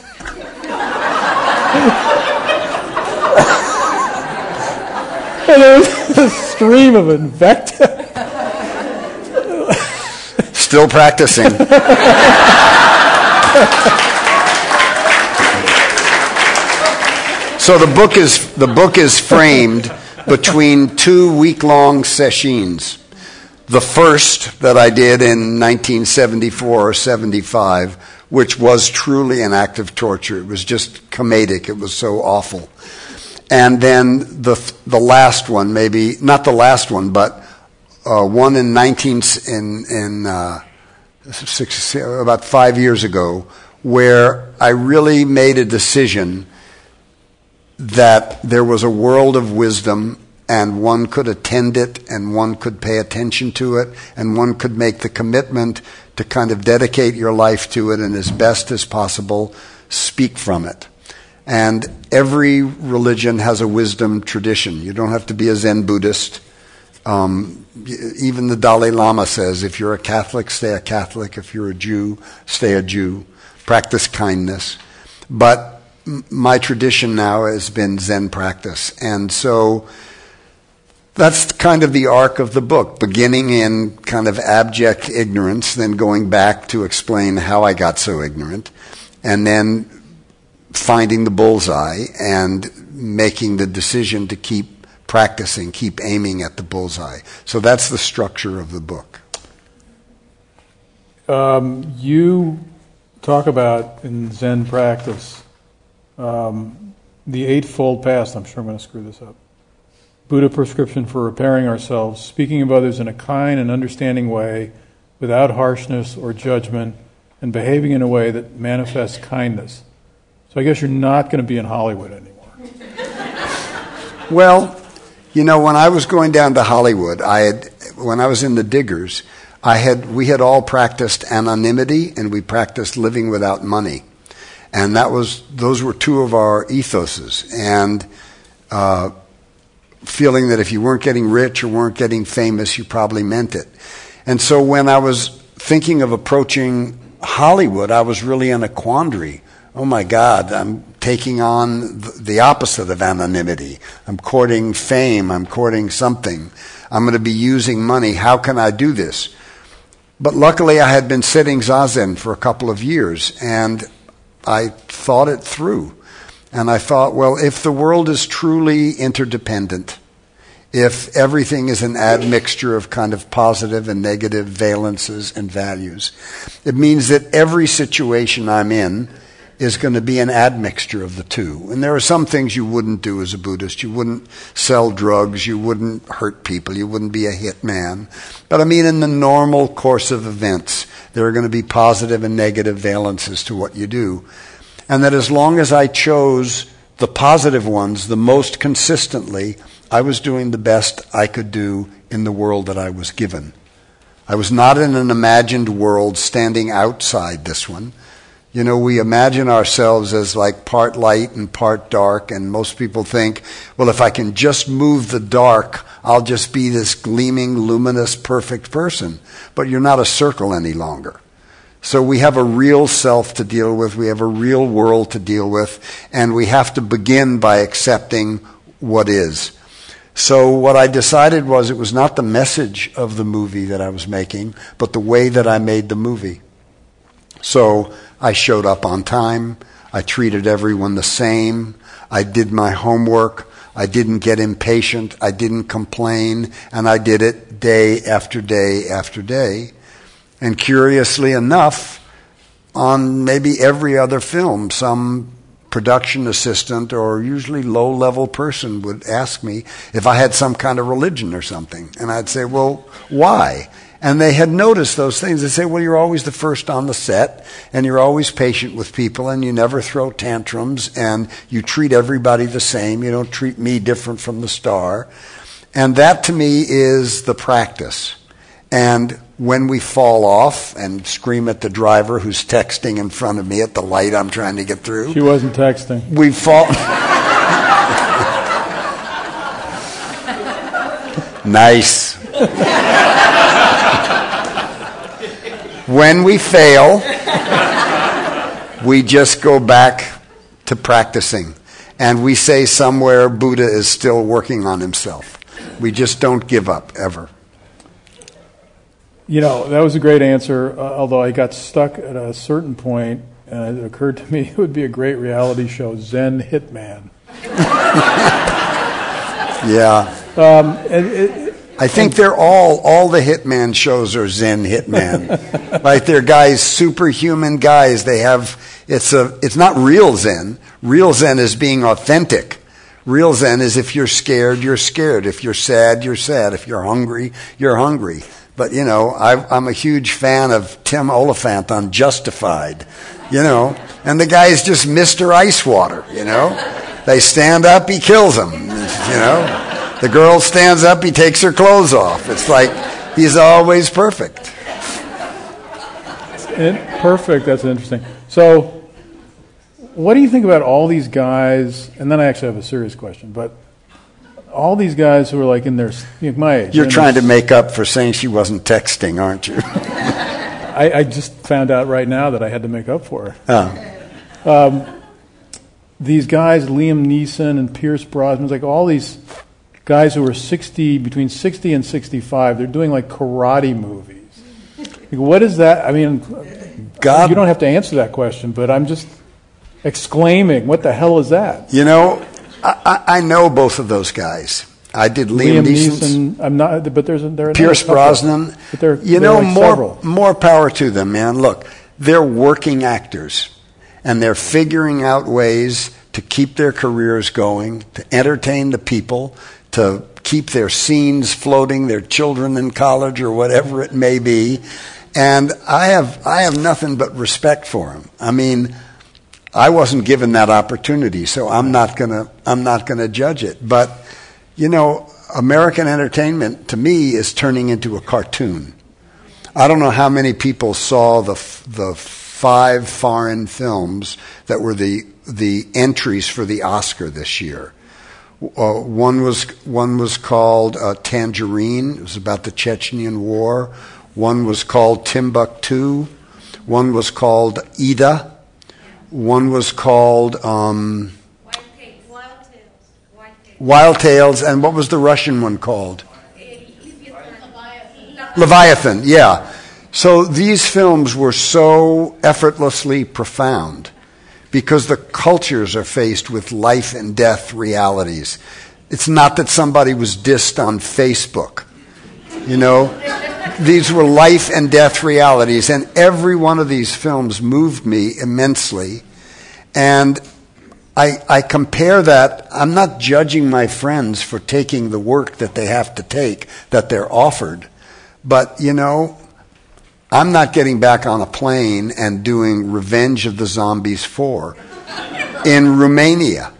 And there was a stream of invective. Still practicing. So the book is the book is framed between two week-long sessions. The first that I did in nineteen seventy-four or seventy-five, which was truly an act of torture. It was just comedic. It was so awful. And then the the last one, maybe not the last one, but uh, one in nineteen in in uh, six, about five years ago, where I really made a decision that there was a world of wisdom, and one could attend it, and one could pay attention to it, and one could make the commitment to kind of dedicate your life to it and as best as possible speak from it. And every religion has a wisdom tradition. You don't have to be a Zen Buddhist. Um, even the Dalai Lama says, if you're a Catholic, stay a Catholic. If you're a Jew, stay a Jew. Practice kindness. But my tradition now has been Zen practice. And so that's kind of the arc of the book, beginning in kind of abject ignorance, then going back to explain how I got so ignorant, and then finding the bullseye and making the decision to keep practicing, keep aiming at the bullseye. So that's the structure of the book. Um, you talk about in Zen practice Um, the Eightfold Path. I'm sure I'm going to screw this up. Buddha prescription for repairing ourselves, speaking of others in a kind and understanding way, without harshness or judgment, and behaving in a way that manifests kindness. So I guess you're not going to be in Hollywood anymore. Well, you know, when I was going down to Hollywood, I had, when I was in the Diggers, I had we had all practiced anonymity, and we practiced living without money. And that was those were two of our ethoses, and uh, feeling that if you weren't getting rich or weren't getting famous, you probably meant it. And so when I was thinking of approaching Hollywood, I was really in a quandary. Oh my God, I'm taking on the opposite of anonymity. I'm courting fame. I'm courting something. I'm going to be using money. How can I do this? But luckily, I had been sitting Zazen for a couple of years, and I thought it through. And I thought, well, if the world is truly interdependent, if everything is an admixture of kind of positive and negative valences and values, it means that every situation I'm in is going to be an admixture of the two. And there are some things you wouldn't do as a Buddhist. You wouldn't sell drugs. You wouldn't hurt people. You wouldn't be a hitman. But I mean, in the normal course of events, there are going to be positive and negative valences to what you do. And that as long as I chose the positive ones the most consistently, I was doing the best I could do in the world that I was given. I was not in an imagined world standing outside this one. You know, we imagine ourselves as like part light and part dark, and most people think, well, if I can just move the dark, I'll just be this gleaming, luminous, perfect person. But you're not a circle any longer. So we have a real self to deal with, we have a real world to deal with, and we have to begin by accepting what is. So what I decided was it was not the message of the movie that I was making, but the way that I made the movie. So I showed up on time. I treated everyone the same. I did my homework. I didn't get impatient. I didn't complain. And I did it day after day after day. And curiously enough, on maybe every other film, some production assistant or usually low-level person would ask me if I had some kind of religion or something. And I'd say, well, why? And they had noticed those things. They say, well, you're always the first on the set, and you're always patient with people, and you never throw tantrums, and you treat everybody the same. You don't treat me different from the star. And that, to me, is the practice. And when we fall off and scream at the driver who's texting in front of me at the light I'm trying to get through. She wasn't texting. We fall... Nice. When we fail, we just go back to practicing. And we say somewhere Buddha is still working on himself. We just don't give up, ever. You know, that was a great answer, uh, although I got stuck at a certain point, and it occurred to me it would be a great reality show, Zen Hitman. Yeah. Um, and it, I think they're all, all the Hitman shows are Zen Hitman. Right? They're guys, superhuman guys. They have, it's a, it's not real Zen. Real Zen is being authentic. Real Zen is if you're scared, you're scared. If you're sad, you're sad. If you're hungry, you're hungry. But, you know, I, I'm a huge fan of Tim Oliphant on Justified, you know. And the guy is just Mister Icewater, you know. They stand up, he kills them, you know. The girl stands up, he takes her clothes off. It's like he's always perfect. It, perfect, that's interesting. So what do you think about all these guys, and then I actually have a serious question, but all these guys who are like in their, you know, my age. You're trying to make up for saying she wasn't texting, aren't you? I, I just found out right now that I had to make up for her. Oh. Um, these guys, Liam Neeson and Pierce Brosnan, like all these guys who are sixty, between sixty and sixty-five, they're doing like karate movies. Like, what is that? I mean, God, you don't have to answer that question, but I'm just exclaiming, what the hell is that? You know, I, I know both of those guys. I did Liam, Liam Neeson's. Neeson. I'm not, but there's a, there are Pierce Brosnan. But there, you know, like more several. more power to them, man. Look, they're working actors, and they're figuring out ways to keep their careers going, to entertain the people, to keep their scenes floating, their children in college or whatever it may be. And I have I have nothing but respect for them. I mean, I wasn't given that opportunity, so I'm not gonna I'm not gonna judge it. But you know, American entertainment to me is turning into a cartoon. I don't know how many people saw the the five foreign films that were the the entries for the Oscar this year. Uh, one was one was called uh, Tangerine. It was about the Chechen War. One was called Timbuktu. One was called Ida. one was called um, Wild Tales. Wild Tales. Wild Tales. Wild Tales, and what was the Russian one called? Leviathan. Leviathan, yeah. So these films were so effortlessly profound because the cultures are faced with life and death realities. It's not that somebody was dissed on Facebook. You know, these were life and death realities, and every one of these films moved me immensely. And I, I compare that. I'm not judging my friends for taking the work that they have to take, that they're offered. But, you know, I'm not getting back on a plane and doing Revenge of the Zombies four in Romania.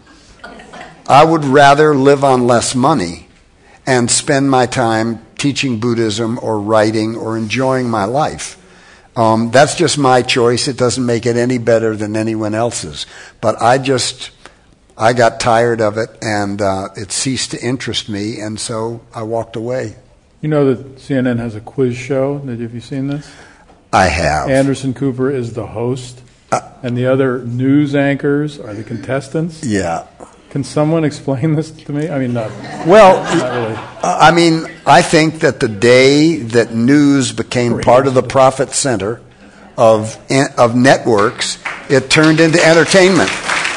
I would rather live on less money and spend my time teaching Buddhism or writing or enjoying my life. Um, that's just my choice. It doesn't make it any better than anyone else's. But I just, I got tired of it, and uh, it ceased to interest me, and so I walked away. You know that C N N has a quiz show. Have you seen this? I have. Anderson Cooper is the host, uh, and the other news anchors are the contestants. Yeah. Can someone explain this to me? I mean, not well. Not really. I mean, I think that the day that news became Great. part of the profit center of of networks, it turned into entertainment.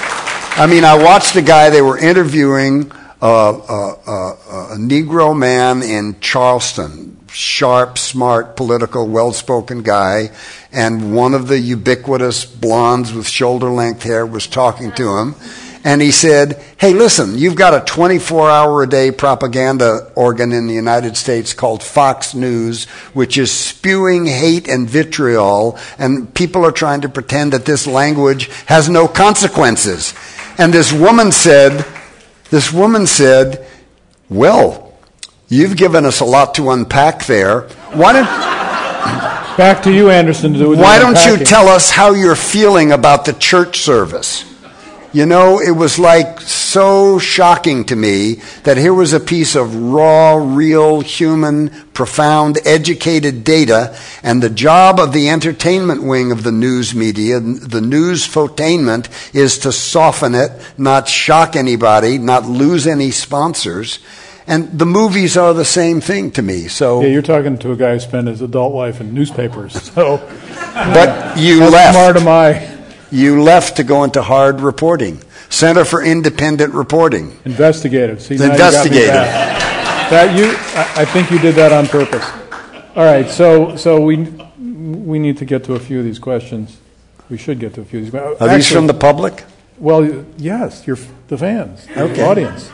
I mean, I watched a guy, they were interviewing uh, uh, uh, a Negro man in Charleston, sharp, smart, political, well-spoken guy, and one of the ubiquitous blondes with shoulder-length hair was talking to him. And he said, hey, listen, you've got a twenty-four hour a day propaganda organ in the United States called Fox News, which is spewing hate and vitriol, and people are trying to pretend that this language has no consequences. And this woman said, this woman said, well, you've given us a lot to unpack there. Why don't, back to you, Anderson. To do with why the don't you unpacking. tell us how you're feeling about the church service? You know, it was like so shocking to me that here was a piece of raw, real, human, profound, educated data, and the job of the entertainment wing of the news media, the newsfotainment, is to soften it, not shock anybody, not lose any sponsors. And the movies are the same thing to me. So, Yeah, you're talking to a guy who spent his adult life in newspapers. So, but you how left. smart am I? You left to go into hard reporting. Center for Independent Reporting. Investigative. See, now Investigative. You got me back. That you, I, I think you did that on purpose. All right, so so we we need to get to a few of these questions. We should get to a few of these. Are Actually, these from the public? Well, yes, you're the fans, Okay. the audience.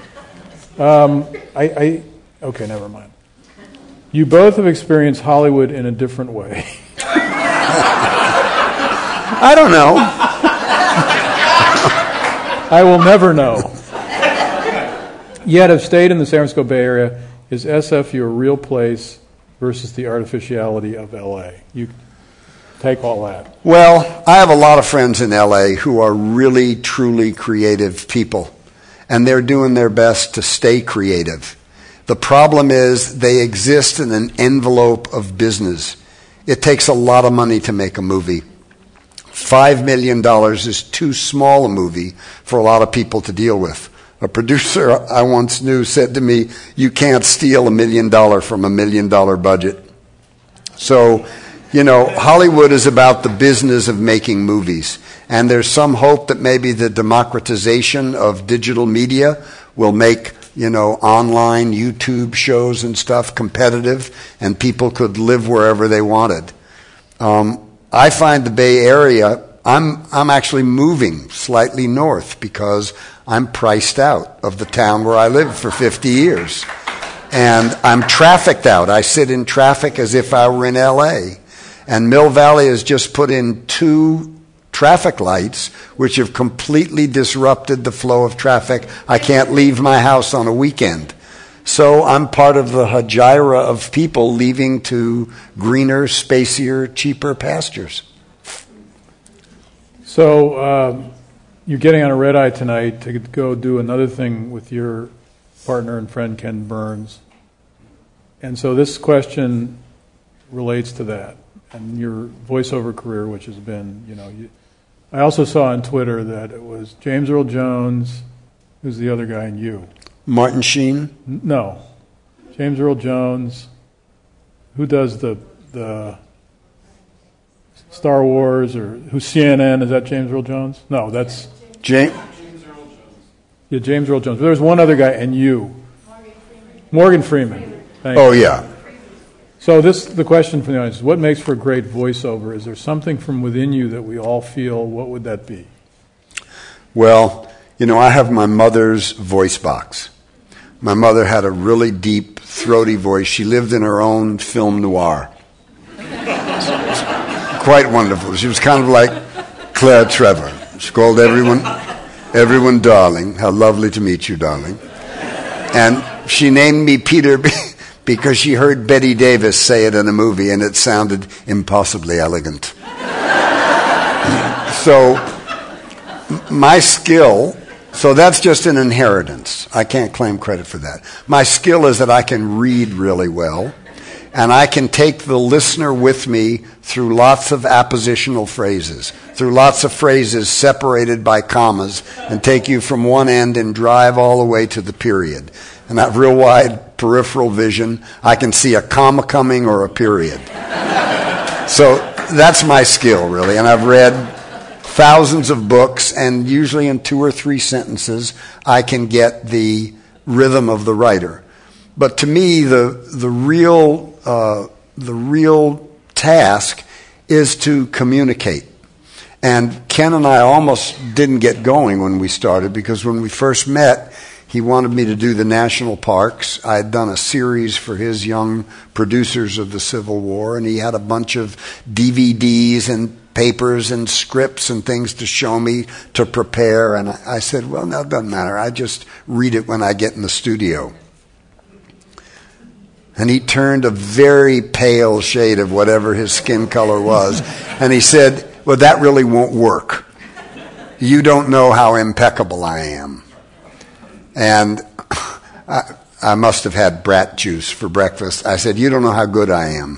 Um, I, I okay, never mind. You both have experienced Hollywood in a different way. I don't know. I will never know. Yet have stayed in the San Francisco Bay Area. Is S F U a real place versus the artificiality of L A? You take all that. Well, I have a lot of friends in L A who are really, truly creative people, and they're doing their best to stay creative. The problem is they exist in an envelope of business. It takes a lot of money to make a movie. Five million dollars is too small a movie for a lot of people to deal with. A producer I once knew said to me, you can't steal a million dollar from a million dollar budget. So, you know, Hollywood is about the business of making movies. And there's some hope that maybe the democratization of digital media will make, you know, online YouTube shows and stuff competitive, and people could live wherever they wanted. Um, I find the Bay Area, I'm I'm actually moving slightly north because I'm priced out of the town where I lived for fifty years. And I'm trafficked out. I sit in traffic as if I were in L A. And Mill Valley has just put in two traffic lights which have completely disrupted the flow of traffic. I can't leave my house on a weekend. So I'm part of the hegira of people leaving to greener, spacier, cheaper pastures. So uh, you're getting on a red eye tonight to go do another thing with your partner and friend Ken Burns. And so this question relates to that and your voiceover career, which has been, you know, you, I also saw on Twitter that it was James Earl Jones, who's the other guy in You. Martin Sheen? N- no. James Earl Jones, who does the the Star Wars, or who's C N N? Is that James Earl Jones? No, that's... James? Yeah, James Earl Jones. But there's one other guy, and You. Morgan Freeman. Thank Oh, you. yeah. So this, the question from the audience is, what makes for a great voiceover? Is there something from within you that we all feel? What would that be? Well, you know, I have my mother's voice box. My mother had a really deep, throaty voice. She lived in her own film noir. Quite wonderful. She was kind of like Claire Trevor. She called everyone, everyone darling. How lovely to meet you, darling. And she named me Peter because she heard Bette Davis say it in a movie, and it sounded impossibly elegant. So my skill, so that's just an inheritance. I can't claim credit for that. My skill is that I can read really well, and I can take the listener with me through lots of appositional phrases, through lots of phrases separated by commas, and take you from one end and drive all the way to the period. And I have real wide peripheral vision. I can see a comma coming or a period. So that's my skill, really. And I've read thousands of books, and usually in two or three sentences, I can get the rhythm of the writer. But to me, the the real uh, the real task is to communicate. And Ken and I almost didn't get going when we started, because when we first met, he wanted me to do the national parks. I had done a series for his young producers of the Civil War, and he had a bunch of D V Ds and papers and scripts and things to show me to prepare. And I, I said, well, no, it doesn't matter. I just read it when I get in the studio. And he turned a very pale shade of whatever his skin color was, and he said, well, that really won't work. You don't know how impeccable I am. And I, I must have had brat juice for breakfast. I said, you don't know how good I am.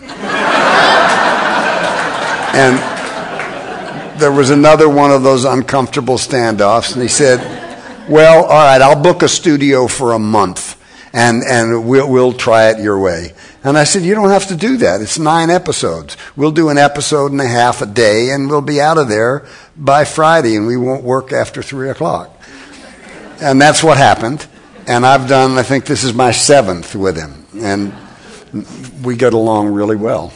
And there was another one of those uncomfortable standoffs, and he said, well, all right, I'll book a studio for a month, and, and we'll, we'll try it your way. And I said, you don't have to do that. It's nine episodes. We'll do an episode and a half a day, and we'll be out of there by Friday, and we won't work after three o'clock. And that's what happened. And I've done, I think this is my seventh with him. And we get along really well.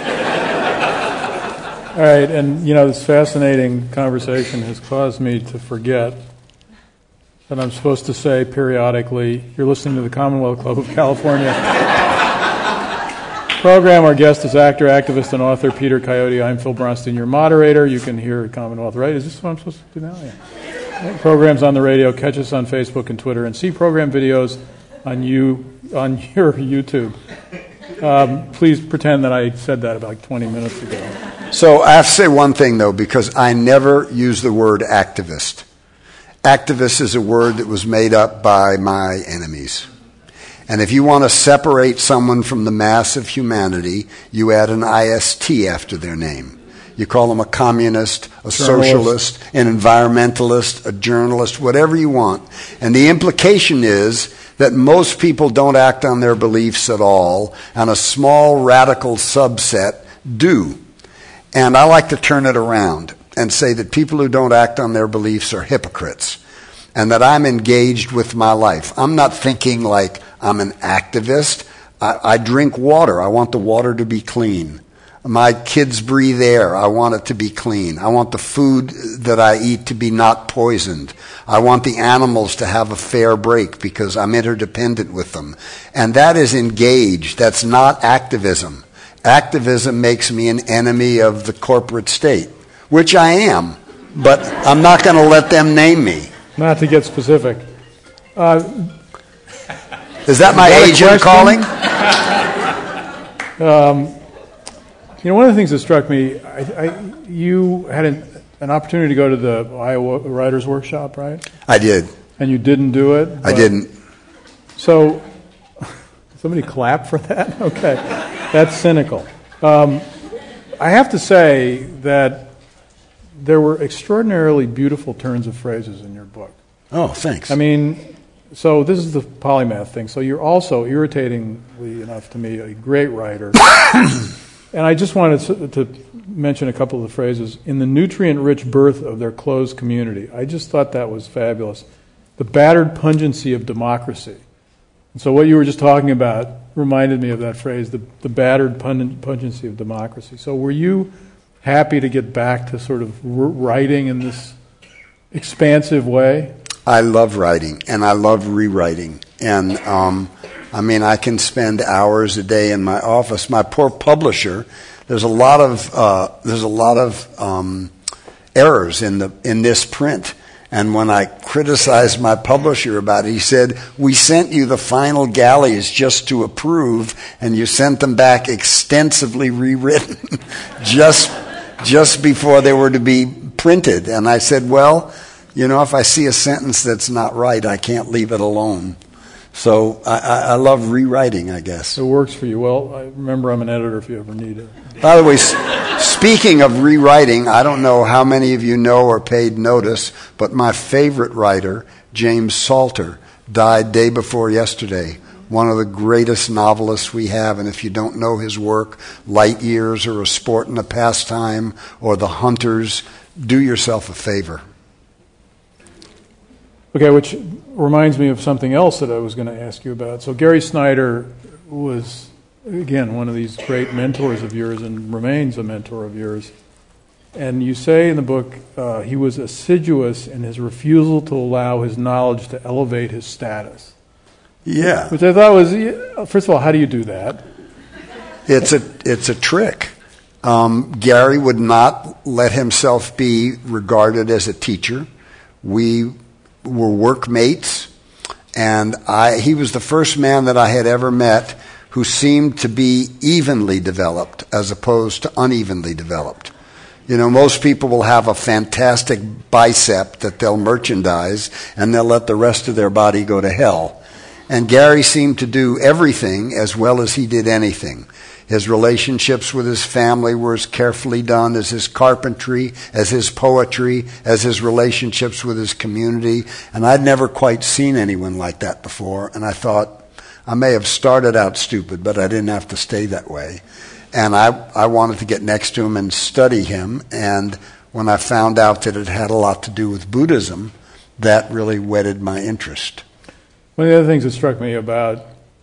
All right, and you know, this fascinating conversation has caused me to forget that I'm supposed to say periodically, you're listening to the Commonwealth Club of California program. Our guest is actor, activist, and author Peter Coyote. I'm Phil Bronstein, your moderator. You can hear Commonwealth, right? Is this what I'm supposed to do now? Yeah. Programs on the radio. Catch us on Facebook and Twitter, and see program videos on you on your YouTube. Um, please pretend that I said that about like twenty minutes ago. So I have to say one thing, though, because I never use the word activist. Activist is a word that was made up by my enemies. And if you want to separate someone from the mass of humanity, you add an I S T after their name. You call them a communist, a journalist, socialist, an environmentalist, a journalist, whatever you want. And the implication is that most people don't act on their beliefs at all, and a small radical subset do. And I like to turn it around and say that people who don't act on their beliefs are hypocrites, and that I'm engaged with my life. I'm not thinking like I'm an activist. I, I drink water. I want the water to be clean. My kids breathe air. I want it to be clean. I want the food that I eat to be not poisoned. I want the animals to have a fair break because I'm interdependent with them. And that is engaged. That's not activism. Activism makes me an enemy of the corporate state, which I am, but I'm not going to let them name me. Not to get specific. Uh, is that my is that agent calling? um, you know, one of the things that struck me, I, I, you had an, an opportunity to go to the Iowa Writers' Workshop, right? I did. And you didn't do it? I didn't. So, somebody clap for that? Okay. That's cynical. Um, I have to say that there were extraordinarily beautiful turns of phrases in your book. Oh, thanks. I mean, so this is the polymath thing. So you're also, irritatingly enough to me, a great writer. And I just wanted to, to mention a couple of the phrases. In the nutrient-rich birth of their closed community. I just thought that was fabulous. The battered pungency of democracy. And so what you were just talking about reminded me of that phrase, the, the battered pungent, pungency of democracy. So were you happy to get back to sort of writing in this expansive way? I love writing, and I love rewriting. And, um, I mean, I can spend hours a day in my office. My poor publisher, there's a lot of, uh, there's a lot of um, errors in the in this print. And when I criticized my publisher about it, he said, we sent you the final galleys just to approve, and you sent them back extensively rewritten just just before they were to be printed. And I said, well, you know, if I see a sentence that's not right, I can't leave it alone. So I, I, I love rewriting, I guess. It works for you. Well, I remember I'm an editor if you ever need it. By the way, speaking of rewriting, I don't know how many of you know or paid notice, but my favorite writer, James Salter, died day before yesterday. One of the greatest novelists we have, and if you don't know his work, Light Years or A Sport and a Pastime or The Hunters, do yourself a favor. Okay, which reminds me of something else that I was going to ask you about. So Gary Snyder was, again, one of these great mentors of yours and remains a mentor of yours. And you say in the book uh, he was assiduous in his refusal to allow his knowledge to elevate his status. Yeah. Which I thought was, first of all, how do you do that? It's a, it's a trick. Um, Gary would not let himself be regarded as a teacher. We were workmates, and I, he was the first man that I had ever met who seemed to be evenly developed as opposed to unevenly developed. You know, most people will have a fantastic bicep that they'll merchandise, and they'll let the rest of their body go to hell. And Gary seemed to do everything as well as he did anything. His relationships with his family were as carefully done as his carpentry, as his poetry, as his relationships with his community. And I'd never quite seen anyone like that before. And I thought, I may have started out stupid, but I didn't have to stay that way. And I, I wanted to get next to him and study him. And when I found out that it had a lot to do with Buddhism, that really whetted my interest. One of the other things that struck me about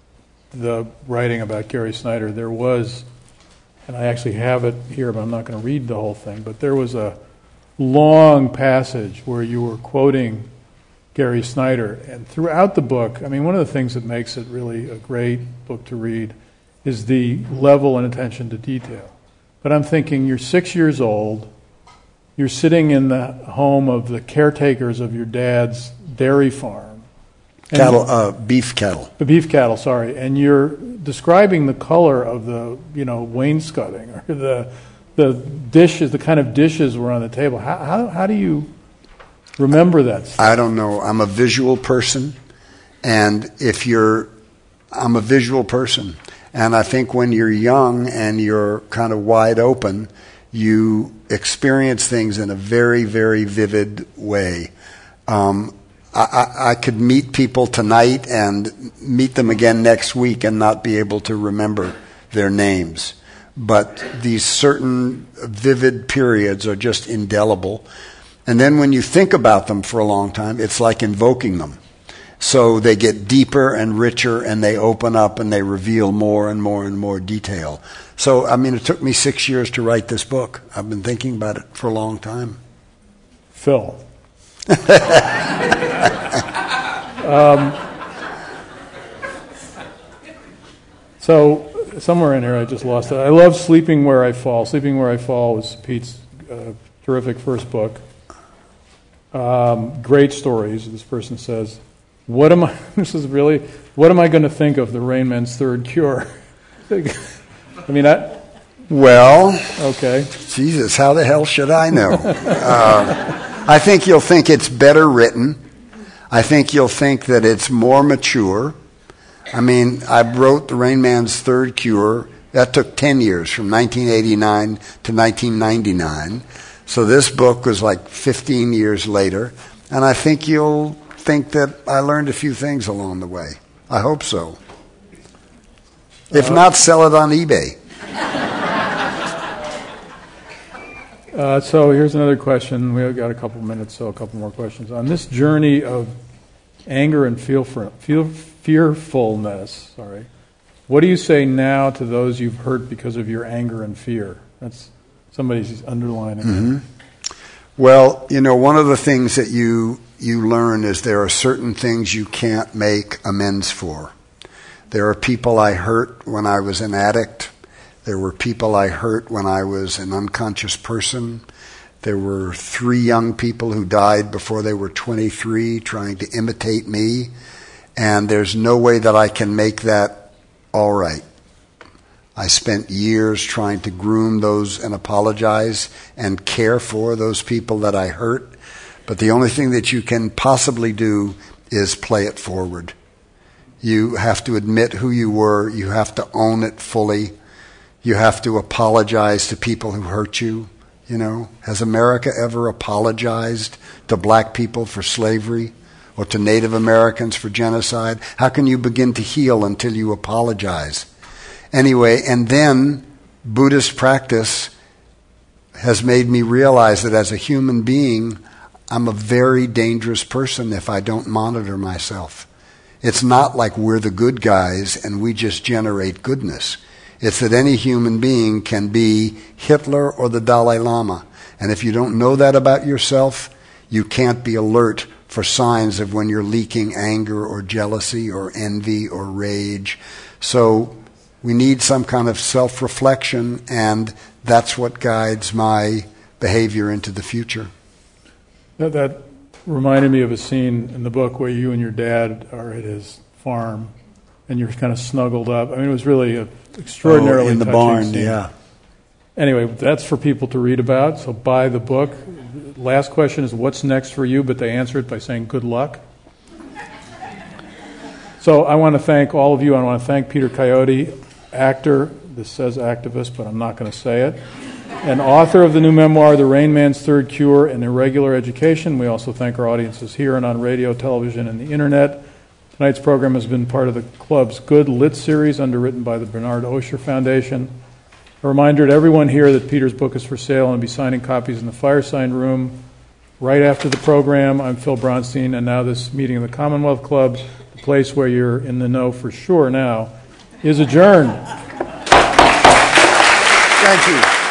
the writing about Gary Snyder, there was, and I actually have it here, but I'm not going to read the whole thing, but there was a long passage where you were quoting Gary Snyder. And throughout the book, I mean, one of the things that makes it really a great book to read is the level and attention to detail. But I'm thinking, you're six years old, you're sitting in the home of the caretakers of your dad's dairy farm. And Cattle, uh, beef cattle. The beef cattle, sorry. And you're describing the color of the, you know, wainscoting or the the dishes, the kind of dishes were on the table. How how, how do you remember that stuff? I don't know. I'm a visual person, and if you're, I'm a visual person, and I think when you're young and you're kind of wide open, you experience things in a very, very vivid way. Um, I, I could meet people tonight and meet them again next week and not be able to remember their names. But these certain vivid periods are just indelible. And then when you think about them for a long time, it's like invoking them. So they get deeper and richer, and they open up and they reveal more and more and more detail. So, I mean, it took me six years to write this book. I've been thinking about it for a long time. Phil. um, so somewhere in here I just lost it. I love Sleeping Where I Fall. Sleeping Where I Fall was Pete's uh, terrific first book. Um, great stories. This person says, "What am I?" This is really. What am I going to think of the Rain Man's third cure? I mean, I. Well. Okay. Jesus, how the hell should I know? uh, I think you'll think it's better written. I think you'll think that it's more mature. I mean, I wrote The Rain Man's Third Cure. That took ten years, from nineteen eighty-nine to nineteen ninety-nine. So this book was like fifteen years later, and I think you'll think that I learned a few things along the way. I hope so. If uh, not, sell it on eBay. Uh, so here's another question. We've got a couple minutes, so a couple more questions. On this journey of anger and feel for, feel, fearfulness, sorry, what do you say now to those you've hurt because of your anger and fear? That's somebody's underlining. Mm-hmm. Well, you know, one of the things that you you learn is there are certain things you can't make amends for. There are people I hurt when I was an addict. There were people I hurt when I was an unconscious person. There were three young people who died before they were twenty-three trying to imitate me. And there's no way that I can make that all right. I spent years trying to groom those and apologize and care for those people that I hurt. But the only thing that you can possibly do is play it forward. You have to admit who you were. You have to own it fully. You have to apologize to people who hurt you. You know, has America ever apologized to black people for slavery or to Native Americans for genocide? How can you begin to heal until you apologize? Anyway, and then Buddhist practice has made me realize that as a human being, I'm a very dangerous person if I don't monitor myself. It's not like we're the good guys and we just generate goodness. It's that any human being can be Hitler or the Dalai Lama. And if you don't know that about yourself, you can't be alert for signs of when you're leaking anger or jealousy or envy or rage. So we need some kind of self-reflection, and that's what guides my behavior into the future. That, that reminded me of a scene in the book where you and your dad are at his farm, and you're kind of snuggled up. I mean, it was really an extraordinarily oh, in the touching barn, scene. yeah. Anyway, that's for people to read about, so buy the book. Last question is, what's next for you? But they answer it by saying, good luck. So I want to thank all of you. I want to thank Peter Coyote, actor, this says activist, but I'm not going to say it, and author of the new memoir, The Rain Man's Third Cure and Irregular Education. We also thank our audiences here and on radio, television, and the internet. Tonight's program has been part of the club's Good Lit series, underwritten by the Bernard Osher Foundation. A reminder to everyone here that Peter's book is for sale and will be signing copies in the Firesign Room right after the program. I'm Phil Bronstein, and now this meeting of the Commonwealth Club, the place where you're in the know for sure now, is adjourned. Thank you.